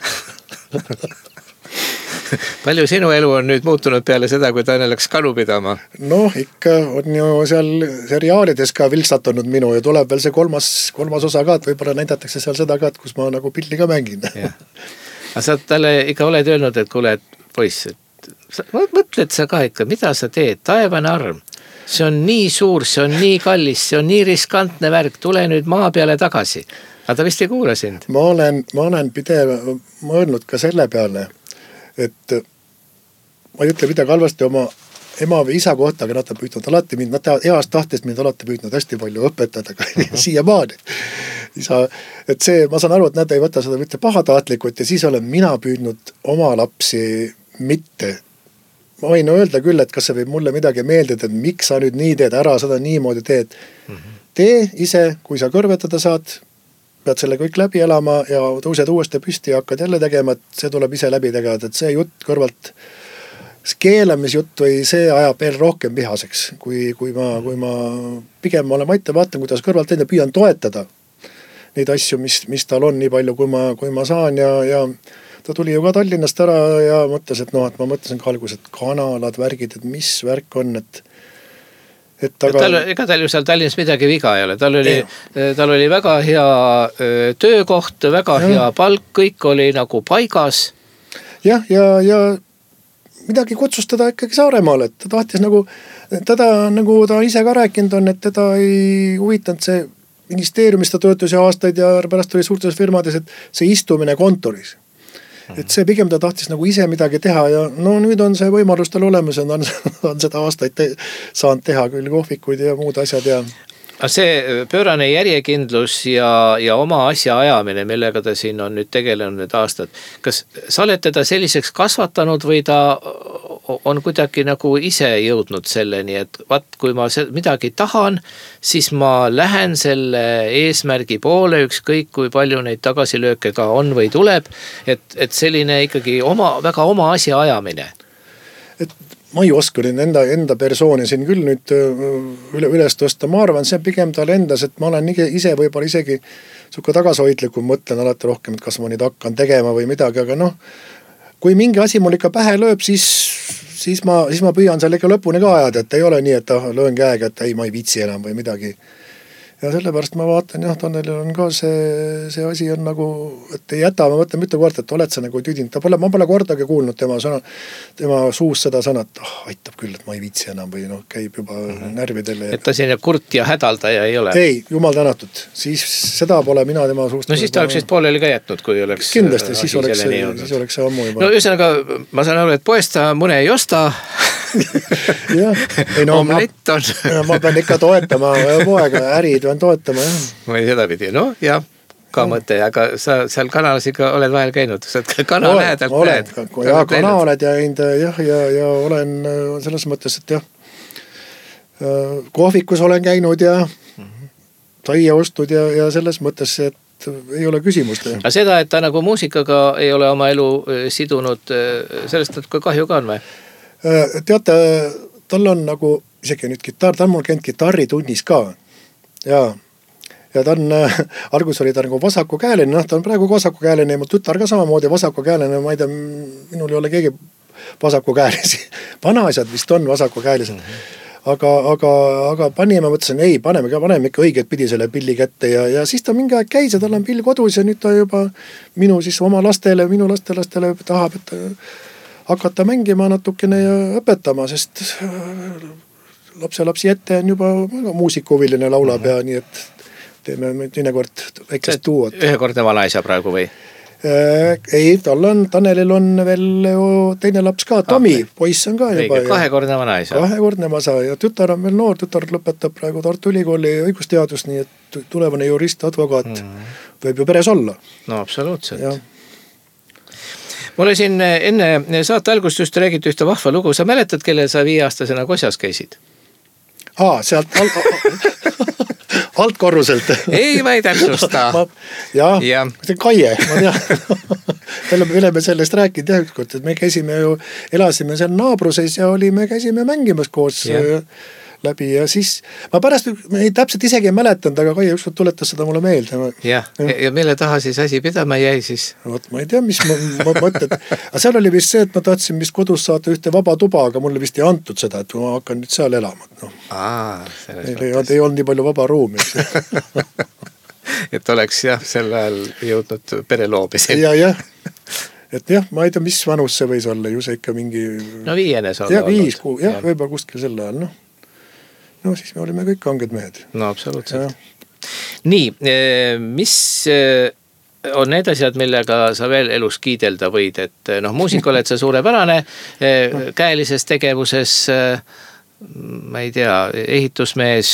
Palju sinu elu on nüüd muutunud peale seda, kui Tanel läks kanu pidama? Noh, ikka on ju seal seriaalides ka vilksatunud minu ja tuleb veel see kolmas osa ka, et võib-olla näidatakse seal seda ka, et kus ma nagu pilli ka mängin. Aga sa talle ikka oled öelnud, et kuule, poiss, mõtled sa ka ikka, mida sa teed, taevane arm. See on nii suur, see on nii kallis, see on nii riskantne värk, tule nüüd maa peale tagasi. Aga ta vist ei kuula sind. Ma olen pidev mõelnud ka selle peale, et ma ei ütle midagi halvasti oma ema või isa kohta, aga nad on püüdnud alati mind, nad heast tahtest mind alati püüdnud hästi palju õpetada, aga siiamaani. Et see, ma saan aru, et nad ei võta seda mitte pahatahtlikult ja siis olen mina püüdnud oma lapsi mitte. Ma võin öelda küll, et kas see võib mulle midagi meeldida, et miks sa nüüd nii teed, ära seda niimoodi teed. Tee ise, kui sa kõrvetada saad, pead selle kõik läbi elama ja tõused uuesti püsti ja hakkad jälle tegema, et see tuleb ise läbi tegema, et see jutt kõrvalt, keelamisjutt või see ajab veel rohkem vihaseks, kui ma pigem olen vaatan, kuidas kõrvalt enda püüan toetada neid asju, mis tal on nii palju, kui ma saan ja ta tuli ju ka Tallinnast ära ja mõtles, et ma mõtlesin ka alguses, et kanalad, värgid, et mis värk on, ega tal ju seal Tallinnas midagi viga ei ole, tal oli väga hea töökoht, väga hea palk, kõik oli nagu paigas. Ja midagi kutsustada ikkagi Saaremaale, et ta tahtis nagu ta ise ka rääkinud on, et teda ei huvitanud see ministeeriumis ta töötus ja aastaid ja pärast oli suurtes firmades, et see istumine kontoris. Et see pigem ta tahtis nagu ise midagi teha ja no nüüd on see võimalus tal olemas ja on seda aastaid saanud teha küll kohvikuid ja muud asjad ja see pöörane järjekindlus ja oma asja ajamine, millega ta siin on nüüd tegelenud need aastad. Kas sa oled teda selliseks kasvatanud või ta on kuidagi nagu ise jõudnud selleni, et kui ma midagi tahan, siis ma lähen selle eesmärgi poole, ükskõik kui palju neid tagasilööke ka on või tuleb, et selline ikkagi väga oma asja ajamine. Et ma ei oska nüüd enda persooni siin küll nüüd üles tõsta. Ma arvan, see pigem tal endas, et ma olen ise võib-olla isegi suhka tagasihoidlikum mõtlen alati rohkem, et kas ma nüüd hakkan tegema või midagi, aga noh, kui mingi asi mul ikka pähe lööb, siis ma püüan seal ikka lõpuni ka ajada, et ei ole nii, et löön käega, et ei, ma ei viitsi enam või midagi. Ja sellepärast ma vaatan, Tanelil on ka see asi on nagu, et ei jäta, ma mõtlen mitu kord, et oled sa nagu tüdinud. Ma pole kordagi kuulnud tema suust seda sõna, et aitab küll, et ma ei viitsi enam või käib juba närvidele. Et ta selline kurt ja hädaldaja ei ole? Ei, jumal tänatud. Siis seda pole mina tema suust. No siis ta oleks vist pooleli ka jätnud, kui oleks... Kindlasti, siis oleks see ammu juba. No ühesõnaga, ma saan aru, et poest ta mune ei osta. Omlett on. Ma pean ikka toetama poega, ärid pean toetama. Või seda pidi, ja ka mõte, aga sa seal kanalas ikka oled vahel käinud, sa oled kana lähedalt näed. Ja kana oled ja olen selles mõttes, et kohvikus olen käinud ja saia ostud ja selles mõttes, et ei ole küsimust. Aga seda, et ta nagu muusikaga ei ole oma elu sidunud, sellest et kui kahju ka on või? Teate, tal on nagu isegi nüüd kitarr, ta on mul käinud kitarritunnis ka ja ta on, algus oli ta nagu vasakukäeline, ta on praegu vasakukäeline ja mu tütar ka samamoodi vasakukäeline, ma ei tea, minul ei ole keegi vasakukäelisi, vanaasjad vist on vasakukäelised, aga panime, mõtlesin, ei, paneme ikka õiget pidi selle pilli kätte ja siis ta mingi aeg käis ja tal on pill kodus ja nüüd ta juba minu lastelastele tahab, et hakata mängima natukene ja õpetama, sest lapsi ette on juba muusikuhuviline laulab ja nii, et teeme teinekord väikest duot. Ühekordne vanaisa praegu või? Ei, Tanelil on veel teine laps ka, Tomi, poiss on ka juba. Kahekordne vanaisa. Kahekordne vanaisa ja tütar on veel noor, tütar lõpetab praegu Tartu Ülikooli õigusteadust, nii et tulevane jurist, advokaat võib ju peres olla. No absoluutselt. Mulle siin enne saate algust just räägiti ühte vahva lugu. Sa mäletad, kelle sa 5-aastasena Kosjas käisid? Sealt altkorruselt. Ei, ma ei täpsusta. See on Kaie, ma tean. Me oleme sellest rääkinud ükskord, et me elasime seal naabruses ja käisime mängimas koos läbi ja siis ma pärast täpselt isegi ei mäletanud, aga Kaie ükskord tuletas seda mulle meelde. Ja mille taha siis asi pidama jäi siis? Ma ei tea, mis ma mõtled. Aga seal oli vist see, et ma tahtsin vist kodus saada ühte vaba tuba, aga mulle vist ei antud seda, et ma hakkan nüüd seal elama. Ei olnud nii palju vaba ruumi. Et oleks sel ajal jõudnud pere loomisel. Et ma ei tea, mis vanus see võis olla, ju see ikka mingi... No 5 sa olla olnud. Võib-olla kuskil sel ajal, No siis me olime kõik kanged mehed. No absoluutselt. Nii, mis on need asjad, millega sa veel elus kiidelda võid, et muusik oled sa suurepärane, käelises tegevuses, ma ei tea, ehitusmees.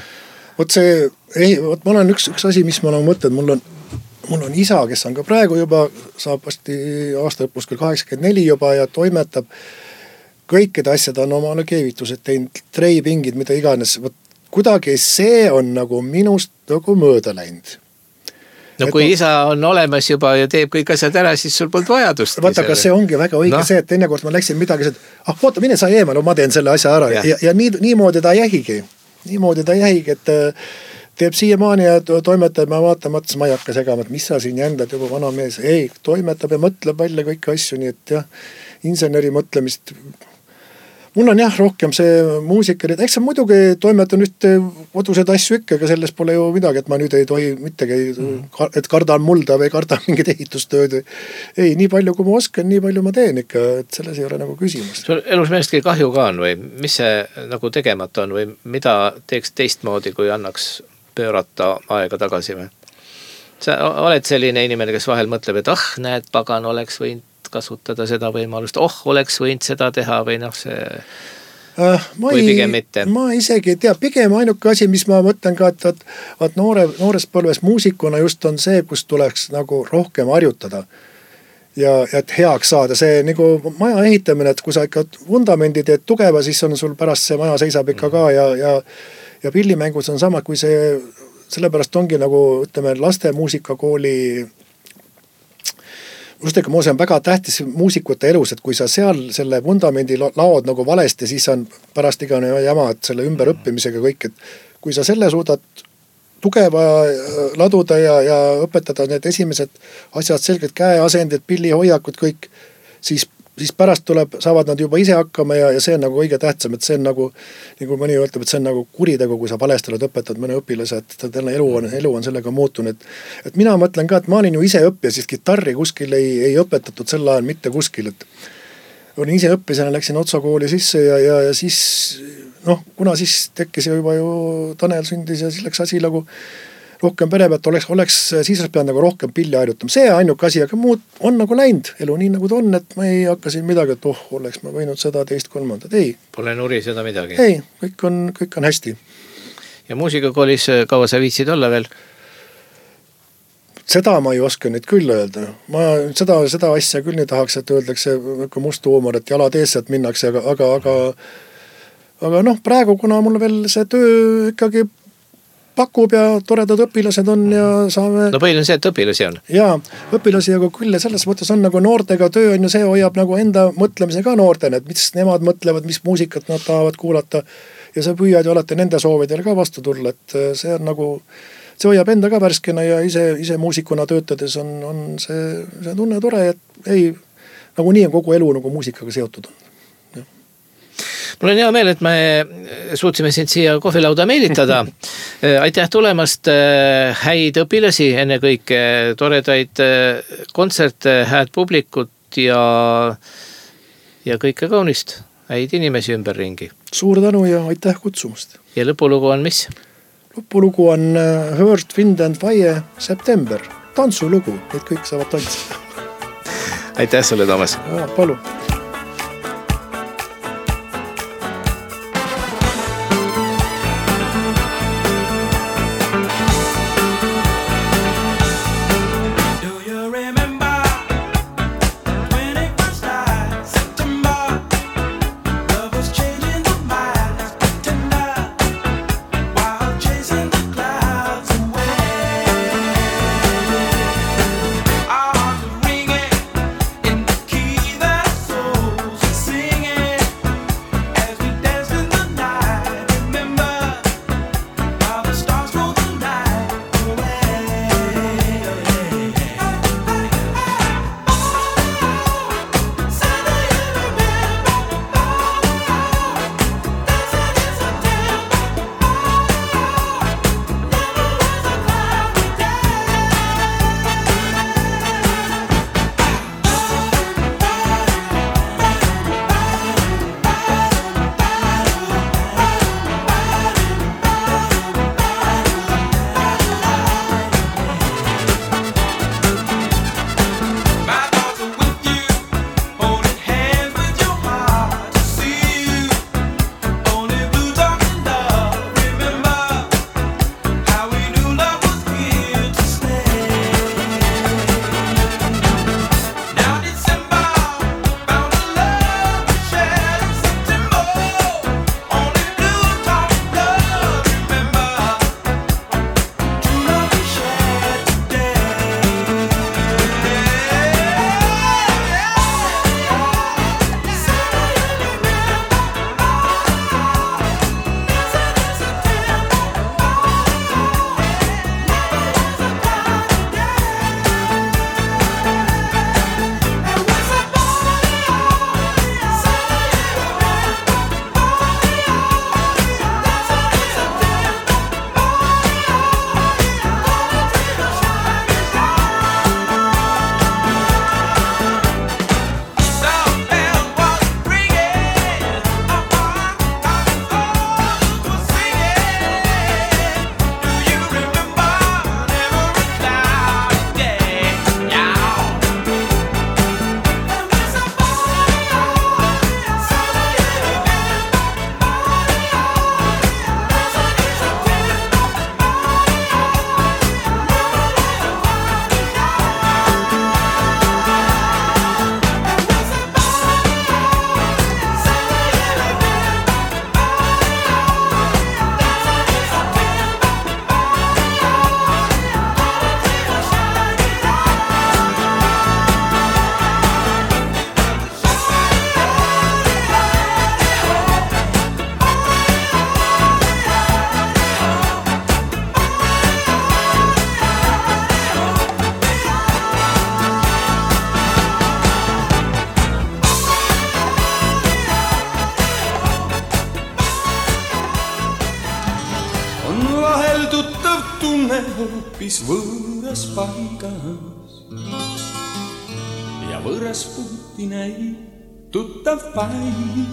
Ma olen üks asi, mis ma olen mõtlenud, mul on isa, kes on ka praegu juba, saab vasti aasta lõpus küll 84 juba ja toimetab. Kõikide asjad on omale keevitused teinud, treipingid, mida iganes. Kuidagi see on nagu minust nagu mööda läinud. No kui isa on olemas juba ja teeb kõik asjad ära, siis sul polnud vajadust. Vaata, kas see ongi väga õige see, et teinekord ma läksin midagi, oota, mine sa eemal, ma teen selle asja ära. Ja niimoodi ta jähigi. Et teeb siiamaani ja toimetab, ma vaatan, ma ei hakka segama, et mis sa siin jändad juba vana mees. Ei, toimetab ja mõtleb välja kõiki asju, nii et inseneri mõtlemist mul on jah rohkem see muusika, eks ma muidugi toimetan ühte koduseid asju ikka, aga selles pole ju midagi, et ma nüüd ei tohi mittegi, et kardan mulda või kardan mingid ehitustööd. Ei, nii palju kui ma oskan, nii palju ma teen ikka, et selles ei ole nagu küsimus. Sul elus millestki kahju ka on või mis see nagu tegemata on või mida teeks teistmoodi, kui annaks pöörata aega tagasi või? Sa oled selline inimene, kes vahel mõtleb, et näed, pagan oleks võinud kasutada seda võimalust, oleks võinud seda teha või noh, see või pigem mitte? Ma isegi ei tea, pigem ainuke asi, mis ma mõtlen ka, et noores põlves muusikuna just on see, kus tuleks nagu rohkem harjutada ja et heaks saada. See nagu maja ehitamine, et kui sa ikka vundamendi teed tugeva, siis on sul pärast see maja seisab ikka ka ja pillimängus on sama, kui see, sellepärast ongi nagu ütleme laste muusikakooli Just ma olen väga tähtis muusikute elus, et kui sa seal selle vundamendi laod nagu valesti, siis on pärast igane jama, et selle ümberõppimisega kõik, et kui sa selle suudad tugeva laduda ja õpetada need esimesed asjad selgelt käeasendid, pillihoiakud kõik, siis pärast saavad nad juba ise hakkama ja see on nagu õige tähtsam, et see on nagu mõni ütleb, et see on nagu kuritegu, kui sa valesti oled õpetanud mõne õpilase, et täna elu on sellega muutunud. Et mina mõtlen ka, et ma olin ju ise õppija, siis gitarri kuskil ei õpetatud sel ajal mitte kuskil, et olin ise õppisena, läksin Otsa kooli sisse ja siis kuna siis tekkis juba ju Tanel sündis ja siis läks asi nagu rohkem pere pealt oleks siis pead nagu rohkem pilli harjutama. See ainuke asi, aga muud on nagu läinud elu nii nagu ta on, et ma ei hakka siin midagi, et oleks ma võinud seda teist kolmandat. Ei. Pole nuri seda midagi? Ei, kõik on hästi. Ja muusikakoolis kaua sa viitsid olla veel? Seda ma ei oska nüüd küll öelda. Ma seda asja küll nii tahaks, et öeldakse must huumor, et jalad eesselt minnakse, aga praegu, kuna mul veel see töö ikkagi pakub ja toredad õpilased on ja saame... No põhil on see, et õpilasi on. Jaa, õpilasi aga küll ja selles mõttes on nagu noortega töö on ju see hoiab nagu enda mõtlemise ka noortena, et mis nemad mõtlevad, mis muusikat nad tahavad kuulata ja sa püüad ju alati nende soovidele ka vastu tulla, et see on nagu, see hoiab enda ka värskena ja ise muusikuna töötades on see tunne tore, et ei, nagu nii on kogu elu nagu muusikaga seotud on. Mul on hea meel, et me suutsime sind siia kohvilauda meelitada. Aitäh tulemast, häid õpilasi, enne kõike toredaid kontserte, hääd publikut ja kõike kaunist, häid inimesi ümberringi. Suur tänu ja aitäh kutsumast. Ja lõpulugu on mis? Lõpulugu on Heard, Wind and Fire, September. Tantsulugu, et kõik saavad tantsida. Aitäh sulle, Toomas. Palun. hoopis võõras paigas ja võõras puuti näib tuttav paik.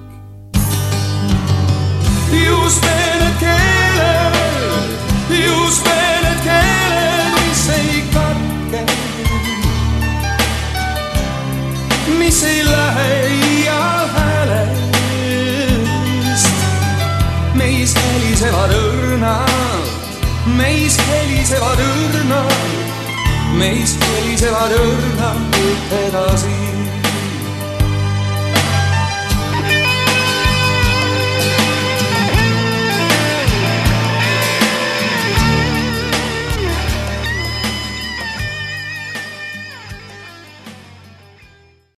Just need keeled, mis ei katke, mis ei lähe iial häälest. Meis helisevad õrnad, meis helisevad õrnad, meis helisevad õrnad edasi.